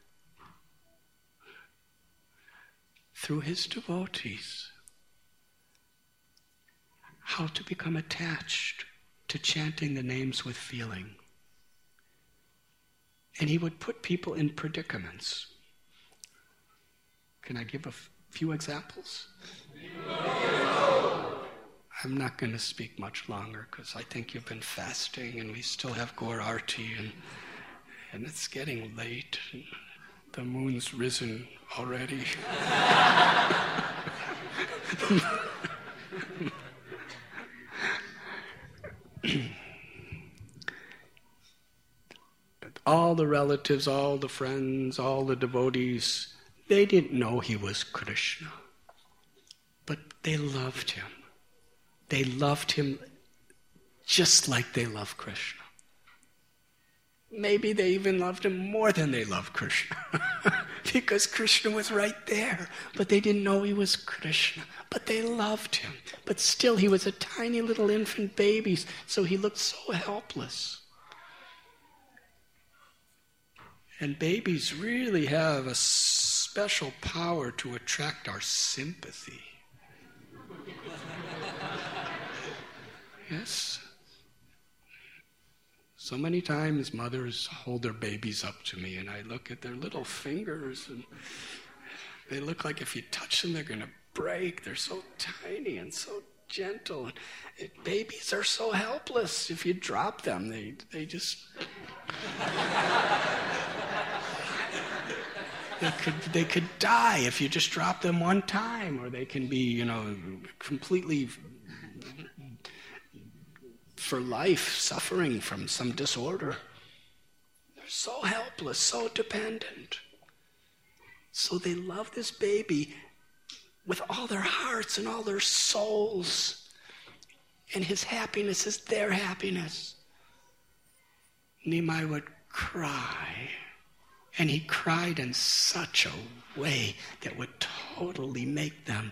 through his devotees how to become attached to chanting the names with feeling. And he would put people in predicaments. Can I give a few examples? I'm not going to speak much longer because I think you've been fasting and we still have Gaur Arti and it's getting late. And the moon's risen already. All the relatives, all the friends, all the devotees, they didn't know he was Krishna. But they loved him. They loved him just like they love Krishna. Maybe they even loved him more than they loved Krishna. Because Krishna was right there. But they didn't know he was Krishna. But they loved him. But still, he was a tiny little infant baby, so he looked so helpless. And babies really have a special power to attract our sympathy. Yes. So many times mothers hold their babies up to me and I look at their little fingers and they look like if you touch them they're going to break. They're so tiny and so gentle. Babies are so helpless. If you drop them, they just... They could die if you just drop them one time, or they can be, completely for life suffering from some disorder. They're so helpless, so dependent. So they love this baby with all their hearts and all their souls. And his happiness is their happiness. Nimai would cry. And he cried in such a way that would totally make them,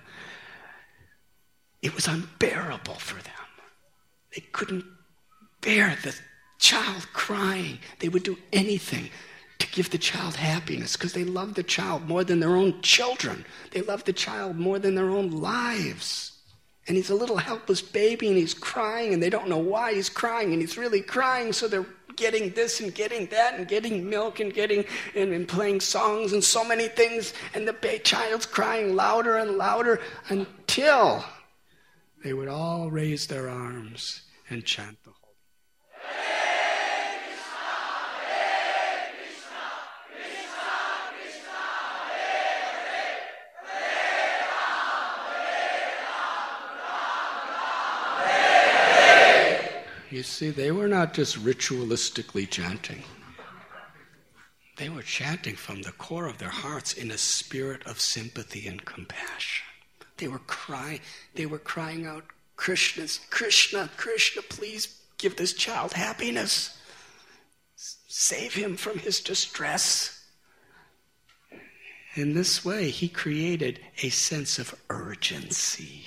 it was unbearable for them. They couldn't bear the child crying. They would do anything to give the child happiness because they loved the child more than their own children. They loved the child more than their own lives. And he's a little helpless baby and he's crying and they don't know why he's crying and he's really crying, so they're getting this and getting that and getting milk and getting and playing songs and so many things, and the child's crying louder and louder until they would all raise their arms and chant the whole. You see, they were not just ritualistically chanting. They were chanting from the core of their hearts in a spirit of sympathy and compassion. They were crying out, Krishna, Krishna, please give this child happiness. Save him from his distress. In this way, he created a sense of urgency.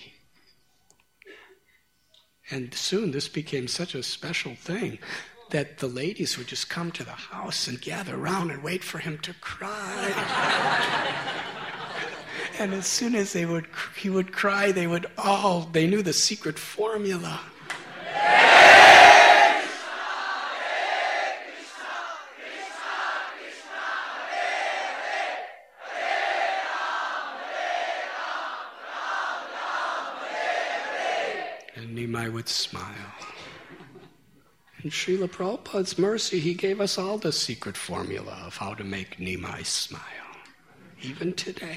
And soon this became such a special thing that the ladies would just come to the house and gather around and wait for him to cry. And as soon as he would cry, they knew the secret formula. And Nimai would smile. In Srila Prabhupada's mercy, he gave us all the secret formula of how to make Nimai smile, even today.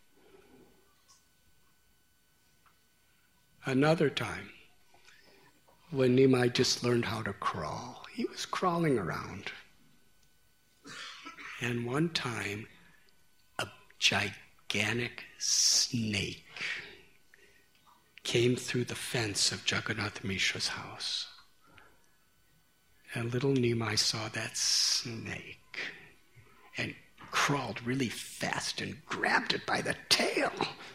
Another time, when Nimai just learned how to crawl, he was crawling around. And one time, a gigantic snake came through the fence of Jagannath Mishra's house. And little Nimai saw that snake and crawled really fast and grabbed it by the tail.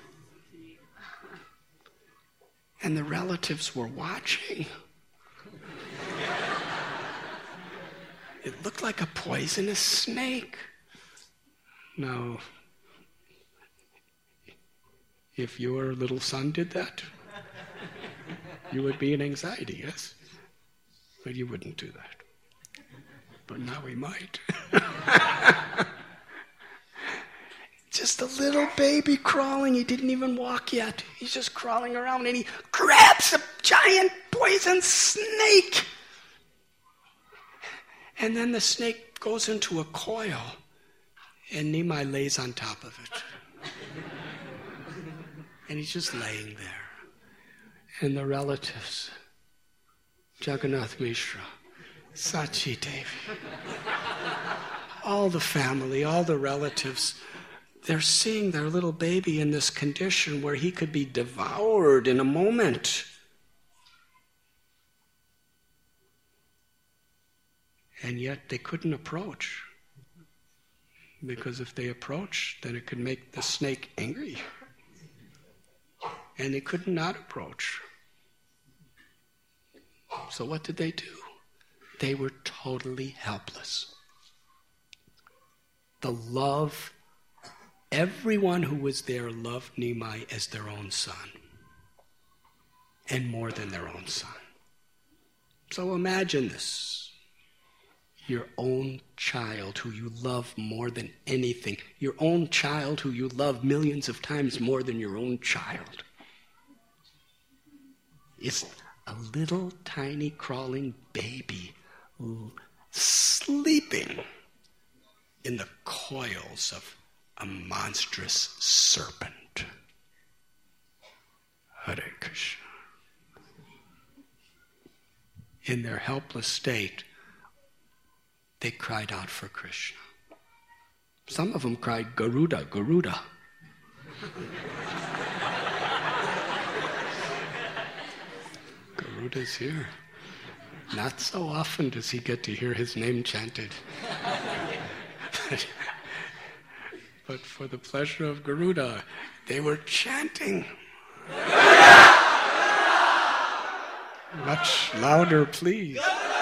And the relatives were watching. It looked like a poisonous snake. Now, if your little son did that, you would be in anxiety, yes? But you wouldn't do that. But now we might. Just a little baby crawling. He didn't even walk yet. He's just crawling around and he grabs a giant poison snake. And then the snake goes into a coil and Nimai lays on top of it. And he's just laying there. And the relatives, Jagannath Mishra, Sachi Devi, all the family, all the relatives, they're seeing their little baby in this condition where he could be devoured in a moment. And yet they couldn't approach. Because if they approached, then it could make the snake angry. And they could not approach. So what did they do? They were totally helpless. Everyone who was there loved Nimai as their own son. And more than their own son. So imagine this. Your own child who you love more than anything. Your own child who you love millions of times more than your own child. Is a little tiny crawling baby sleeping in the coils of a monstrous serpent. Hare Krishna. In their helpless state, they cried out for Krishna. Some of them cried, Garuda, Garuda. Garuda's here. Not so often does he get to hear his name chanted. But for the pleasure of Garuda, they were chanting. Much louder, please.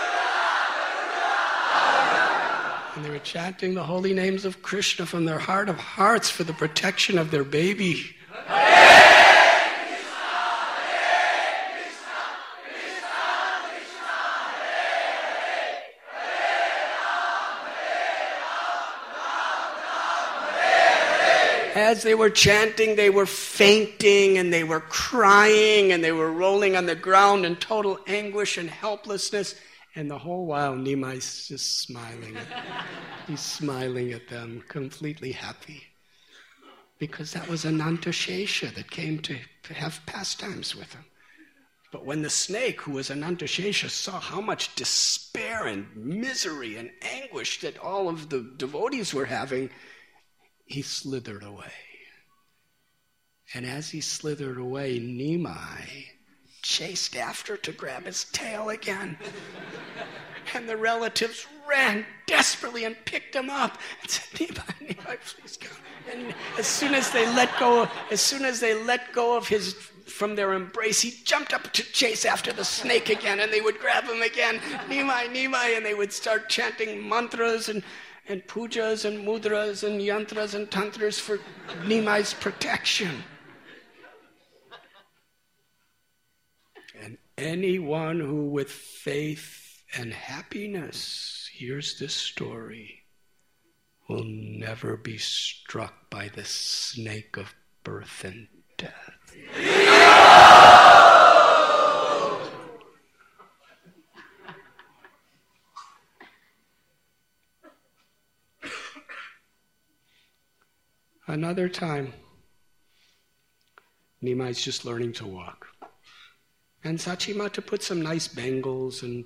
And they were chanting the holy names of Krishna from their heart of hearts for the protection of their baby. As they were chanting, they were fainting and they were crying and they were rolling on the ground in total anguish and helplessness. And the whole while, Nimai's just smiling. He's smiling at them, completely happy. Because that was Anantashesha that came to have pastimes with him. But when the snake, who was Anantashesha, saw how much despair and misery and anguish that all of the devotees were having, he slithered away. And as he slithered away, Nimai chased after to grab his tail again. And the relatives ran desperately and picked him up and said, Nimai, please come. And as soon as they let go of his from their embrace, he jumped up to chase after the snake again, and they would grab him again, Nimai, Nimai, and they would start chanting mantras and pujas and mudras and yantras and tantras for Nimai's protection. And anyone who with faith and happiness hears this story will never be struck by the snake of birth and death. Another time, Nimai's just learning to walk. And Sachimata put some nice bangles and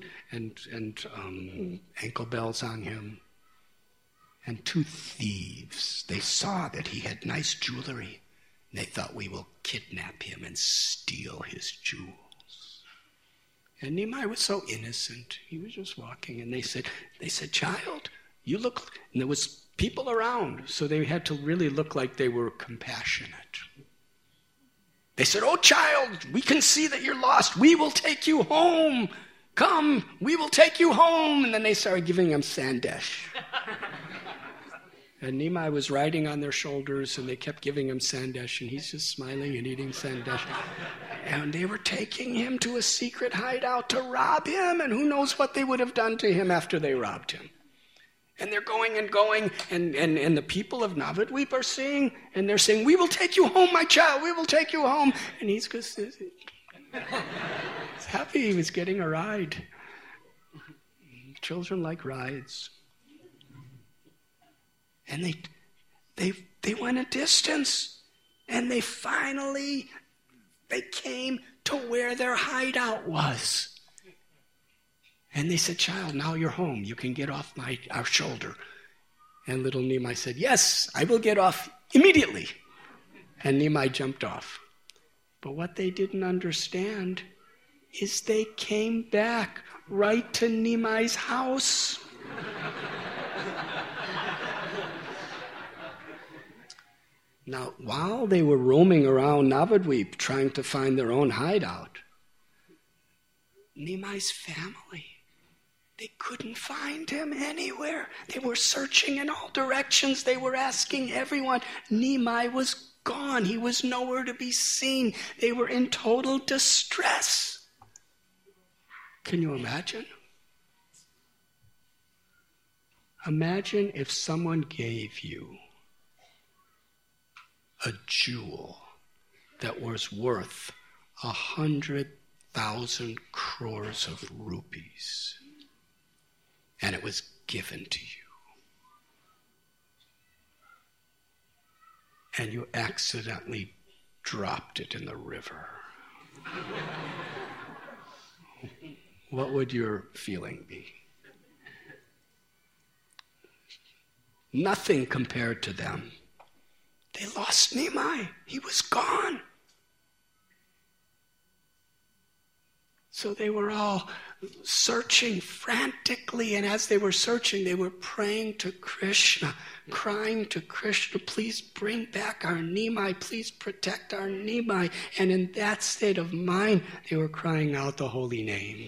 ankle bells on him. And two thieves, they saw that he had nice jewelry, And they thought, we will kidnap him and steal his jewels. And Nimai was so innocent. He was just walking, and they said, child, you look, and there was people around, so they had to really look like they were compassionate. They said, oh child, we can see that you're lost. We will take you home. Come, we will take you home. And then they started giving him sandesh. And Nimai was riding on their shoulders, and they kept giving him sandesh, and he's just smiling and eating sandesh. And they were taking him to a secret hideout to rob him, and who knows what they would have done to him after they robbed him. And they're going, and the people of Navadvip are seeing, and they're saying, we will take you home, my child, we will take you home. And he's just happy he was getting a ride. Children like rides. And they went a distance, and they came to where their hideout was. And they said, child, now you're home. You can get off our shoulder. And little Nimai said, yes, I will get off immediately. And Nimai jumped off. But what they didn't understand is they came back right to Nimai's house. Now, while they were roaming around Navadvip trying to find their own hideout, Nimai's family, they couldn't find him anywhere. They were searching in all directions. They were asking everyone. Nimai was gone. He was nowhere to be seen. They were in total distress. Can you imagine? Imagine if someone gave you a jewel that was worth 100,000 crores of rupees, and it was given to you, and you accidentally dropped it in the river. What would your feeling be? Nothing compared to them. They lost Nimai. He was gone. So they were all searching frantically, and as they were searching, they were praying to Krishna, crying to Krishna, please bring back our Nimai, please protect our Nimai. And in that state of mind, they were crying out the holy names.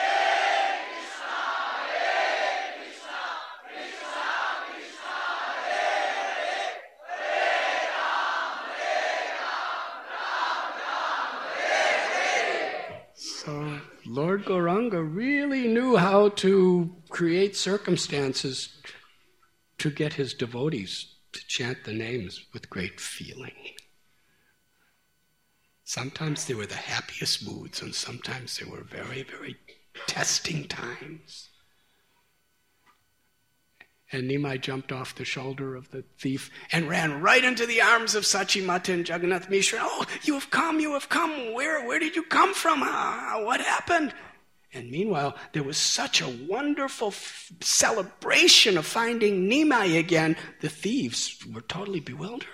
Lord Gauranga really knew how to create circumstances to get his devotees to chant the names with great feeling. Sometimes they were the happiest moods, and sometimes they were very, very testing times. And Nimai jumped off the shoulder of the thief and ran right into the arms of Sachimata and Jagannath Mishra. Oh, you have come. Where did you come from? What happened? And meanwhile, there was such a wonderful celebration of finding Nimai again. The thieves were totally bewildered.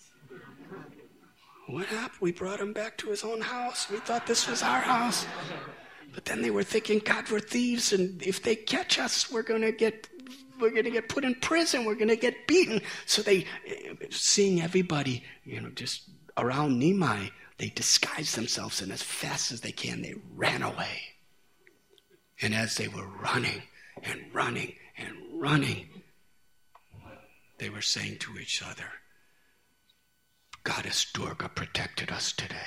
What happened? We brought him back to his own house. We thought this was our house. But then they were thinking, God, we're thieves, and if they catch us, we're going to get put in prison. We're going to get beaten. So they, seeing everybody, just around Nimai, they disguised themselves, and as fast as they can, they ran away. And as they were running and running and running, they were saying to each other, Goddess Durga protected us today.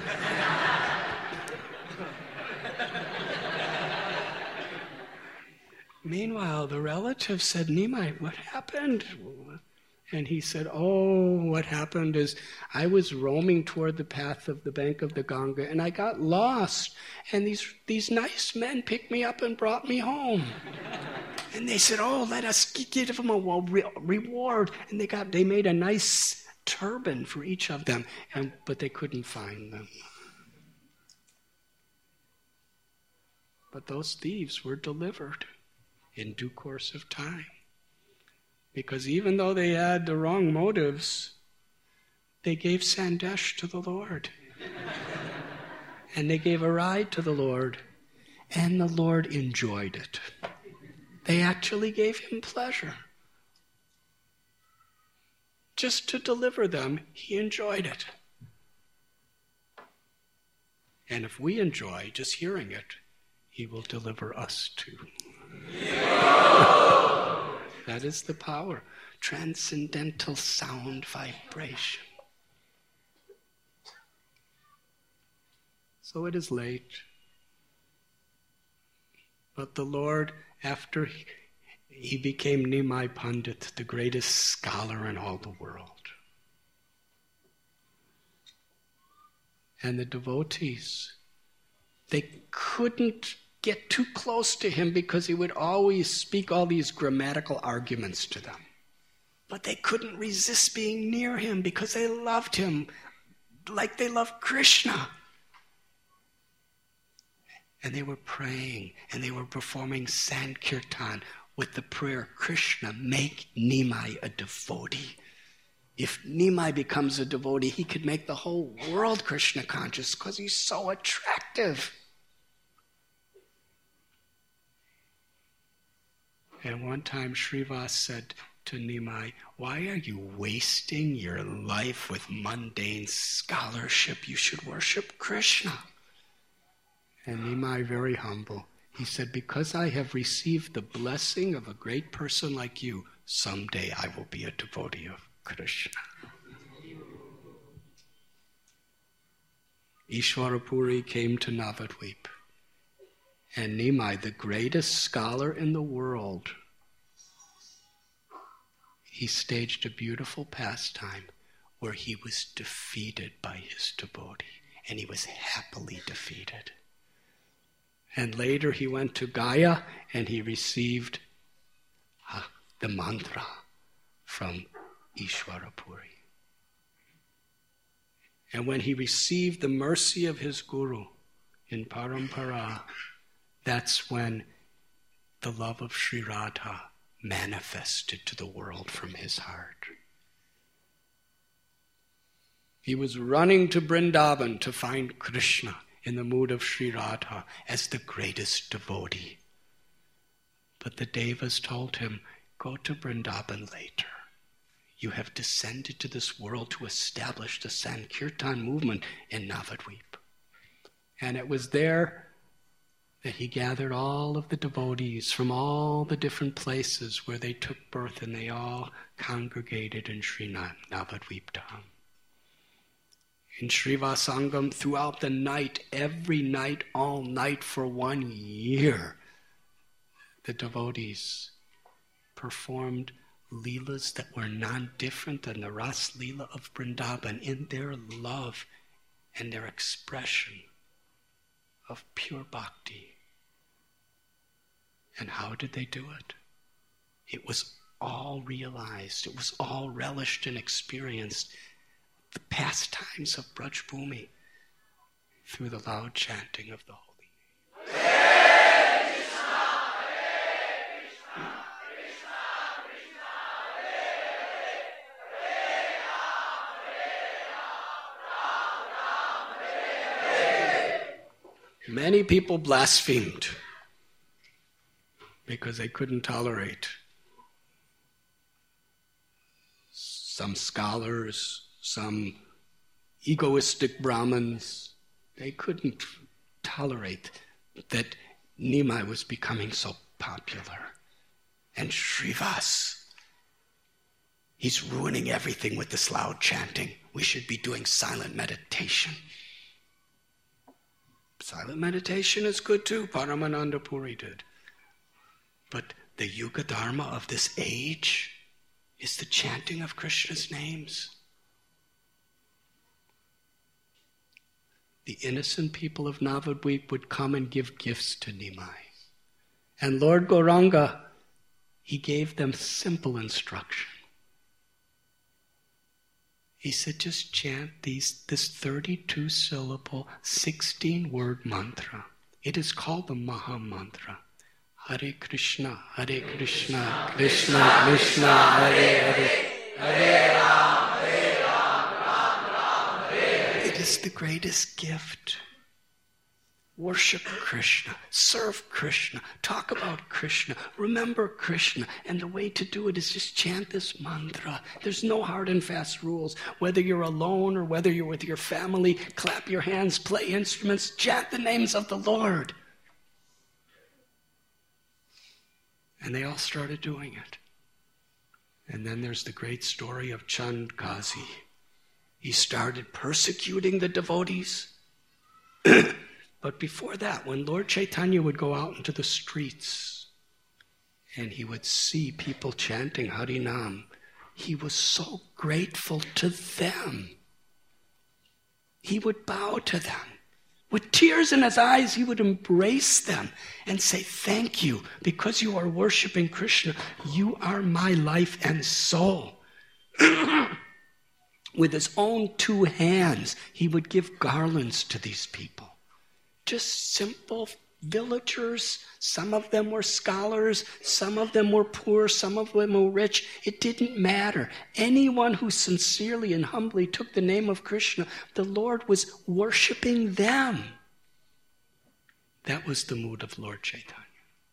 Meanwhile, the relatives said, Nimai, what happened? And he said, what happened is I was roaming toward the path of the bank of the Ganga, and I got lost. And these nice men picked me up and brought me home. And they said, let us give them a reward. And they made a nice turban for each of them, but they couldn't find them. But those thieves were delivered in due course of time. Because even though they had the wrong motives, They gave Sandesh to the Lord. And they gave a ride to the Lord. And the Lord enjoyed it. They actually gave him pleasure. Just to deliver them, he enjoyed it. And if we enjoy just hearing it, he will deliver us too. That is the power. Transcendental sound vibration. So it is late. But the Lord, after he became Nimai Pandit, the greatest scholar in all the world. And the devotees, they couldn't get too close to him because he would always speak all these grammatical arguments to them. But they couldn't resist being near him because they loved him like they loved Krishna. And they were praying and they were performing Sankirtan with the prayer, Krishna, make Nimai a devotee. If Nimai becomes a devotee, he could make the whole world Krishna conscious because he's so attractive. And one time Srivas said to Nimai, why are you wasting your life with mundane scholarship? You should worship Krishna. And Nimai, very humble, he said, because I have received the blessing of a great person like you, someday I will be a devotee of Krishna. Ishwarapuri came to Navadvip. And Nimai, the greatest scholar in the world, he staged a beautiful pastime where he was defeated by his devotee. And he was happily defeated. And later he went to Gaya and he received the mantra from Ishwarapuri. And when he received the mercy of his guru in Parampara, that's when the love of Sri Radha manifested to the world from his heart. He was running to Vrindavan to find Krishna in the mood of Sri Radha as the greatest devotee. But the Devas told him, go to Vrindavan later. You have descended to this world to establish the Sankirtan movement in Navadvip. And it was there that he gathered all of the devotees from all the different places where they took birth, and they all congregated in Sri Navadvip Dham. In Srivasangam, throughout the night, every night, all night for 1 year, the devotees performed leelas that were non-different than the Ras Leela of Vrindavan in their love and their expression of pure bhakti. And how did they do it? It was all realized. It was all relished and experienced. The pastimes of Braj Bhumi through the loud chanting of the holy name. Hare Krishna, Hare Krishna, Krishna Krishna, Hare Hare, Hare Ram, Hare Ram, Hare Hare. Many people blasphemed because they couldn't tolerate some scholars, some egoistic Brahmins. They couldn't tolerate that Nimai was becoming so popular. And Srivas, he's ruining everything with this loud chanting. We should be doing silent meditation. Silent meditation is good too. Paramananda Puri did. But the Yuga Dharma of this age is the chanting of Krishna's names. The innocent people of Navadvip would come and give gifts to Nimai. And Lord Gauranga, he gave them simple instruction. He said, just chant this 32-syllable, 16-word mantra. It is called the Maha Mantra. Hare Krishna, Krishna Krishna, Hare Hare, Hare Ram, Ram is the greatest gift. Worship Krishna, serve Krishna, talk about Krishna, remember Krishna. And the way to do it is just chant this mantra. There's no hard and fast rules. Whether you're alone or whether you're with your family, clap your hands, play instruments, chant the names of the Lord. And they all started doing it. And then there's the great story of Chand Kazi. He started persecuting the devotees. But before that, when Lord Chaitanya would go out into the streets and he would see people chanting Harinam, he was so grateful to them. He would bow to them. With tears in his eyes, he would embrace them and say, thank you, because you are worshiping Krishna. You are my life and soul. With his own 2 hands, he would give garlands to these people. Just simple villagers. Some of them were scholars. Some of them were poor. Some of them were rich. It didn't matter. Anyone who sincerely and humbly took the name of Krishna, the Lord was worshiping them. That was the mood of Lord Chaitanya.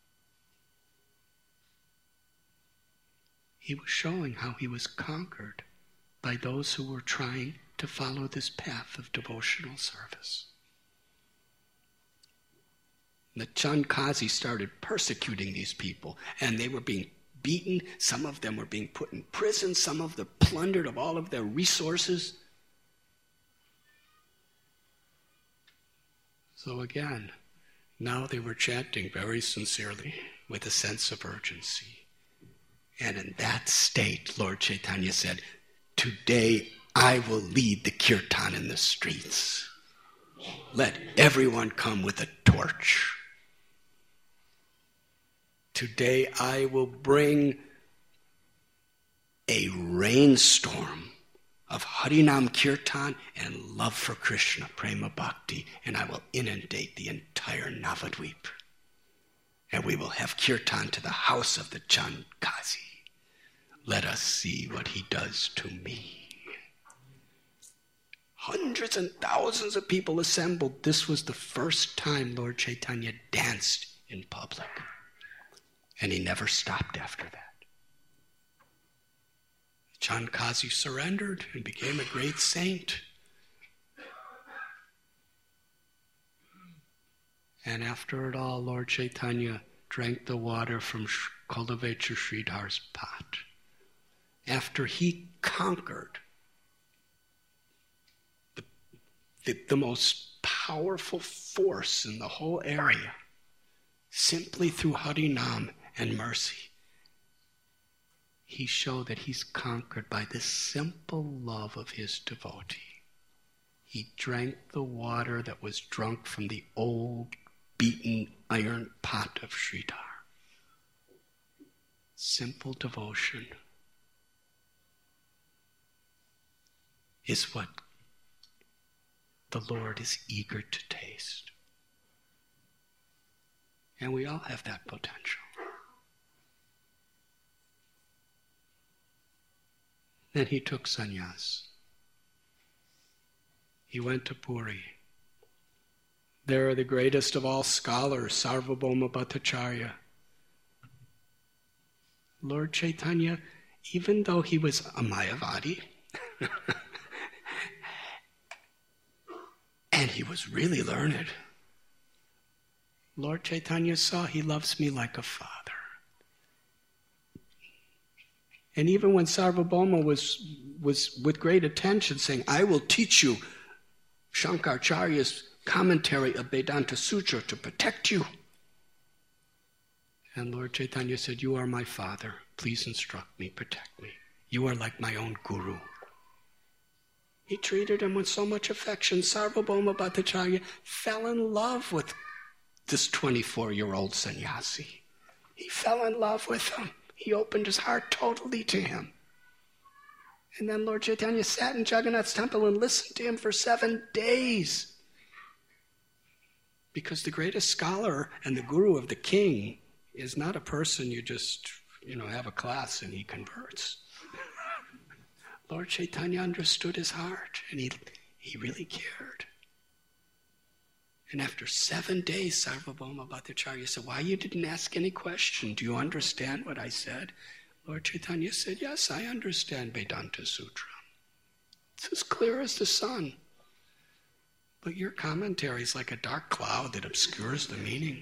He was showing how he was conquered by those who were trying to follow this path of devotional service. The Chand Kazi started persecuting these people, and they were being beaten. Some of them were being put in prison. Some of them plundered of all of their resources. So again, now they were chanting very sincerely with a sense of urgency. And in that state, Lord Chaitanya said, today I will lead the kirtan in the streets. Let everyone come with a torch. Today I will bring a rainstorm of Harinam Kirtan and love for Krishna, Prema Bhakti, and I will inundate the entire Navadvip. And we will have Kirtan to the house of the Chand Kazi. Let us see what he does to me. Hundreds and thousands of people assembled. This was the first time Lord Chaitanya danced in public. And he never stopped after that. Chand Kazi surrendered and became a great saint. And after it all, Lord Chaitanya drank the water from Kuldavecha Sridhar's pot. After he conquered the most powerful force in the whole area, simply through Harinam and mercy, he showed that he's conquered by this simple love of his devotee. He drank the water that was drunk from the old, beaten iron pot of Sridhar. Simple devotion is what the Lord is eager to taste. And we all have that potential. Then he took sannyas. He went to Puri. There are the greatest of all scholars, Sarvabhauma Bhattacharya. Lord Chaitanya, even though he was a Mayavadi, and he was really learned, Lord Chaitanya saw he loves me like a father. And even when Sarvabhauma was with great attention saying, I will teach you Shankaracharya's commentary of Vedanta Sutra to protect you. And Lord Chaitanya said, you are my father. Please instruct me, protect me. You are like my own guru. He treated him with so much affection. Sarvabhauma Bhattacharya fell in love with this 24-year-old sannyasi. He fell in love with him. He opened his heart totally to him. And then Lord Chaitanya sat in Jagannath's temple and listened to him for 7 days. Because the greatest scholar and the guru of the king is not a person you just, have a class and he converts. Lord Chaitanya understood his heart, and He really cared. And after 7 days, Sarvabhauma Bhattacharya said, why you didn't ask any question? Do you understand what I said? Lord Chaitanya said, yes, I understand Vedanta Sutra. It's as clear as the sun. But your commentary is like a dark cloud that obscures the meaning.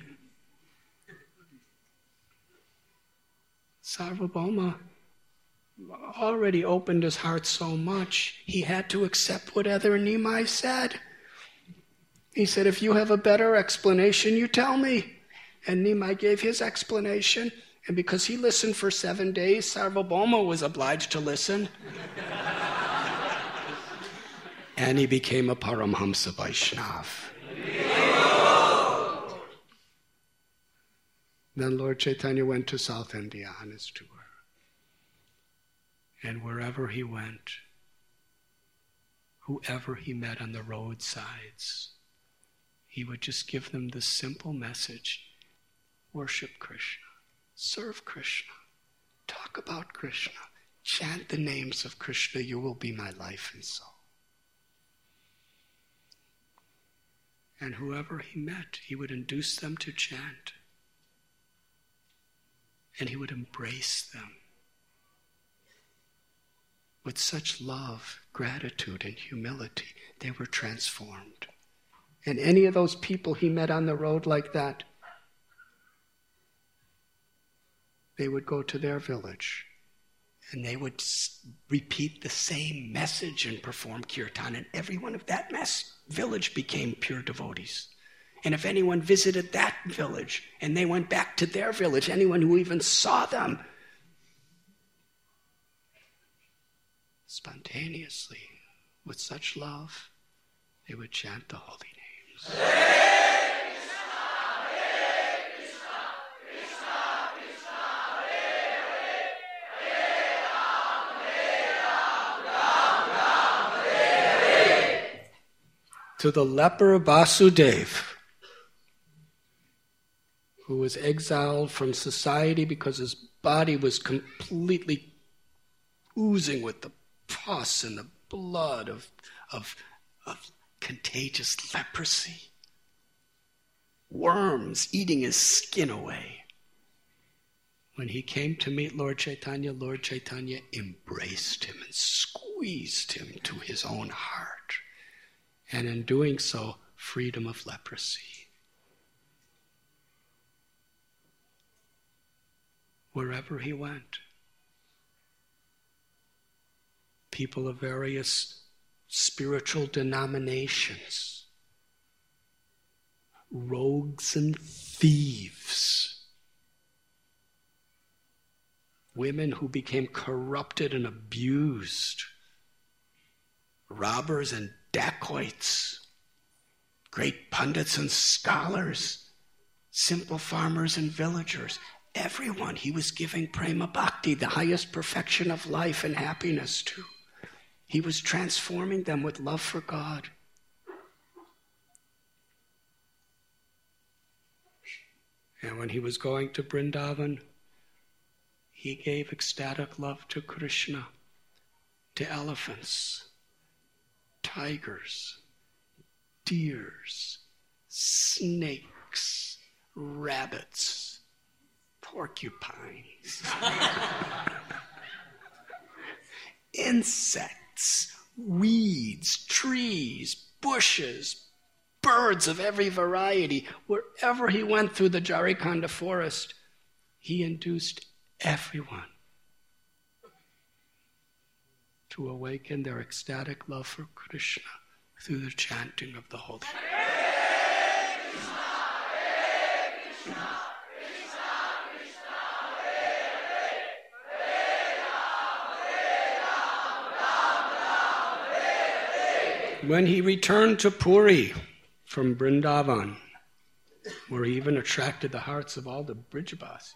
Sarvabhauma already opened his heart so much, he had to accept whatever Nimai said. He said, if you have a better explanation, you tell me. And Nimai gave his explanation. And because he listened for 7 days, Sarvabhauma was obliged to listen. And he became a Paramhamsa Vaishnav. Then Lord Chaitanya went to South India on his tour. And wherever he went, whoever he met on the roadsides, he would just give them the simple message: worship Krishna, serve Krishna, talk about Krishna, chant the names of Krishna, you will be my life and soul. And whoever he met, he would induce them to chant. And he would embrace them with such love, gratitude, and humility. They were transformed. And any of those people he met on the road like that, they would go to their village and they would repeat the same message and perform kirtan. And everyone of that village became pure devotees. And if anyone visited that village and they went back to their village, anyone who even saw them, spontaneously, with such love, they would chant the holy names. Hare Krishna, Hare Krishna, Krishna Krishna, Hare Hare, Hare Ram, Ram Ram, Hare Hare. To the leper Vasudev, who was exiled from society because his body was completely oozing with the pus and the blood of contagious leprosy, worms eating his skin away. When he came to meet Lord Chaitanya embraced him and squeezed him to his own heart. And in doing so, freedom of leprosy. Wherever he went, people of various spiritual denominations, rogues and thieves, women who became corrupted and abused, robbers and dacoits, great pundits and scholars, simple farmers and villagers, everyone he was giving prema bhakti, the highest perfection of life and happiness to. He was transforming them with love for God. And when he was going to Vrindavan, he gave ecstatic love to Krishna, to elephants, tigers, deers, snakes, rabbits, porcupines, insects, weeds, trees, bushes, birds of every variety. Wherever he went through the Jarikhanda forest, he induced everyone to awaken their ecstatic love for Krishna through the chanting of the holy name. When he returned to Puri from Vrindavan, where he even attracted the hearts of all the Brijavasis,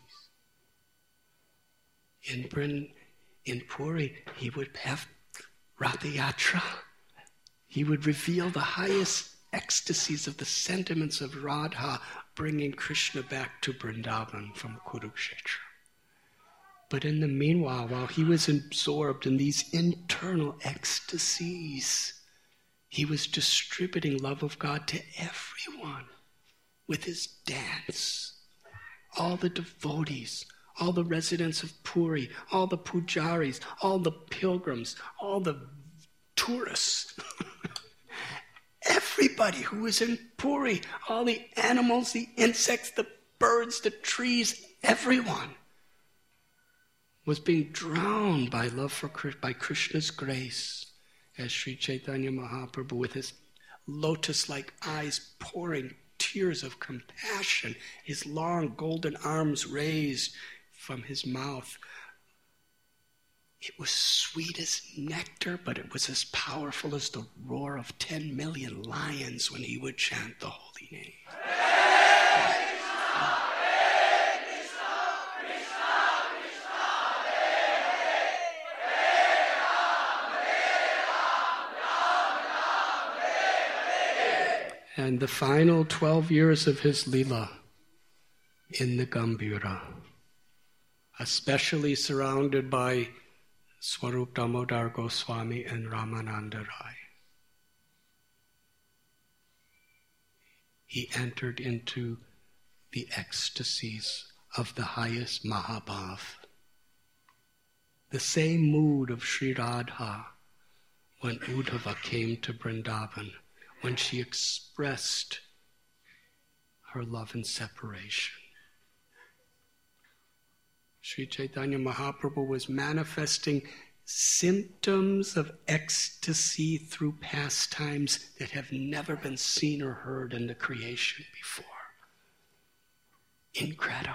in Puri, he would have Ratha Yatra. He would reveal the highest ecstasies of the sentiments of Radha, bringing Krishna back to Vrindavan from Kurukshetra. But in the meanwhile, while he was absorbed in these internal ecstasies, He was distributing love of God to everyone with his dance. All the devotees, all the residents of Puri, all the pujaris, all the pilgrims, all the tourists. Everybody who was in Puri, all the animals, the insects, the birds, the trees, everyone was being drowned by love by Krishna's grace, as Sri Chaitanya Mahaprabhu, with his lotus-like eyes pouring tears of compassion, his long golden arms raised from his mouth. It was sweet as nectar, but it was as powerful as the roar of 10 million lions when he would chant the holy name. And the final 12 years of his Leela in the Gambhira, especially surrounded by Swarup Damodar Goswami and Ramananda Rai. He entered into the ecstasies of the highest Mahabhav. The same mood of Sri Radha when Uddhava came to Vrindavan, when she expressed her love and separation. Sri Chaitanya Mahaprabhu was manifesting symptoms of ecstasy through pastimes that have never been seen or heard in the creation before. Incredible.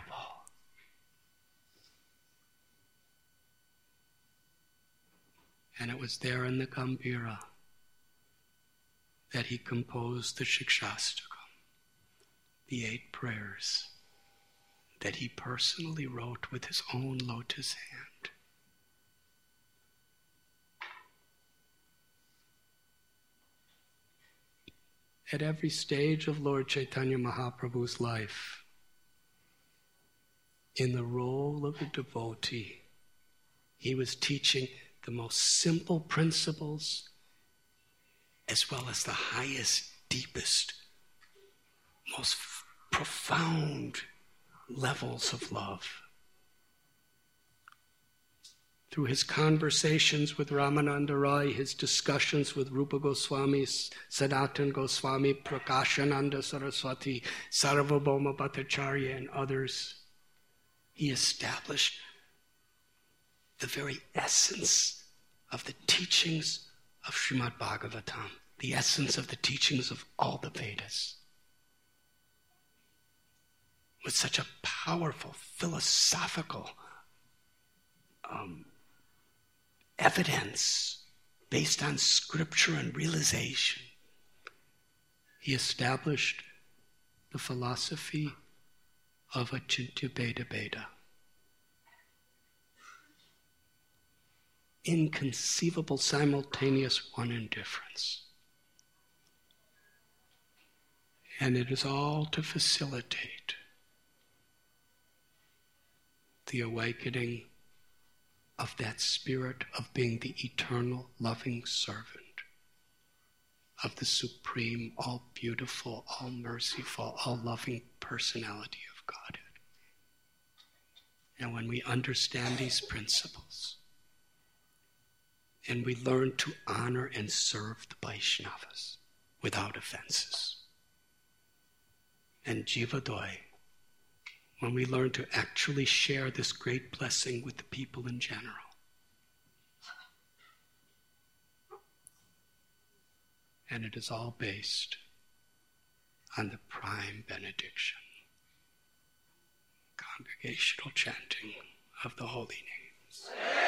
And it was there in the Gambhira that he composed the Shikshastakam, the 8 prayers that he personally wrote with his own lotus hand. At every stage of Lord Chaitanya Mahaprabhu's life, in the role of a devotee, he was teaching the most simple principles as well as the highest, deepest, most profound levels of love. Through his conversations with Ramananda Rai, his discussions with Rupa Goswami, Sanatan Goswami, Prakashananda Saraswati, Sarvabhauma Bhattacharya, and others, he established the very essence of the teachings of Srimad Bhagavatam, the essence of the teachings of all the Vedas, with such a powerful philosophical evidence based on scripture and realization. He established the philosophy of Achintya Bheda Bheda. Inconceivable simultaneous one indifference. And it is all to facilitate the awakening of that spirit of being the eternal loving servant of the supreme, all beautiful, all merciful, all loving personality of Godhead. And when we understand these principles, and we learn to honor and serve the Vaishnavas without offenses, and Jivadoi, when we learn to actually share this great blessing with the people in general, and it is all based on the prime benediction, congregational chanting of the holy names.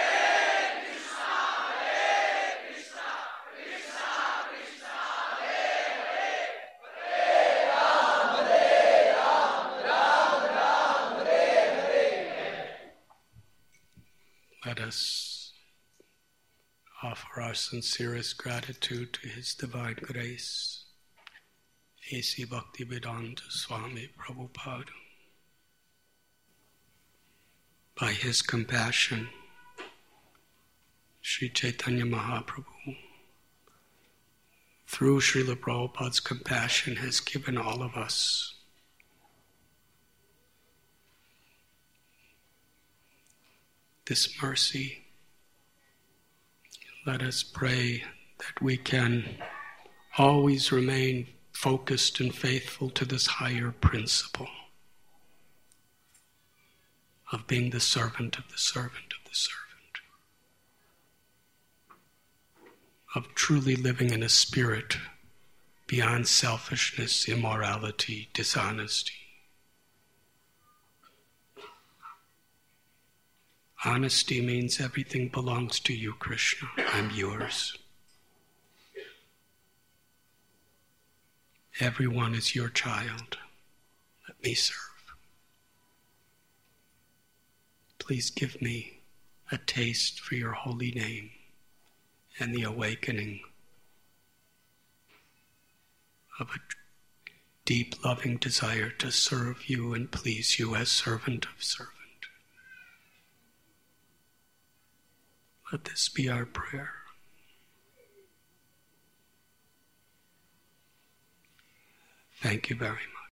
Let us offer our sincerest gratitude to His Divine Grace, A.C. Bhaktivedanta Swami Prabhupada. By His compassion, Sri Chaitanya Mahaprabhu through Srila Prabhupada's compassion, has given all of us. This mercy. Let us pray that we can always remain focused and faithful to this higher principle of being the servant of the servant of the servant, of truly living in a spirit beyond selfishness, immorality, dishonesty. Honesty means everything belongs to you, Krishna. I'm yours. Everyone is your child. Let me serve. Please give me a taste for your holy name and the awakening of a deep, loving desire to serve you and please you as servant of servant. Let this be our prayer. Thank you very much.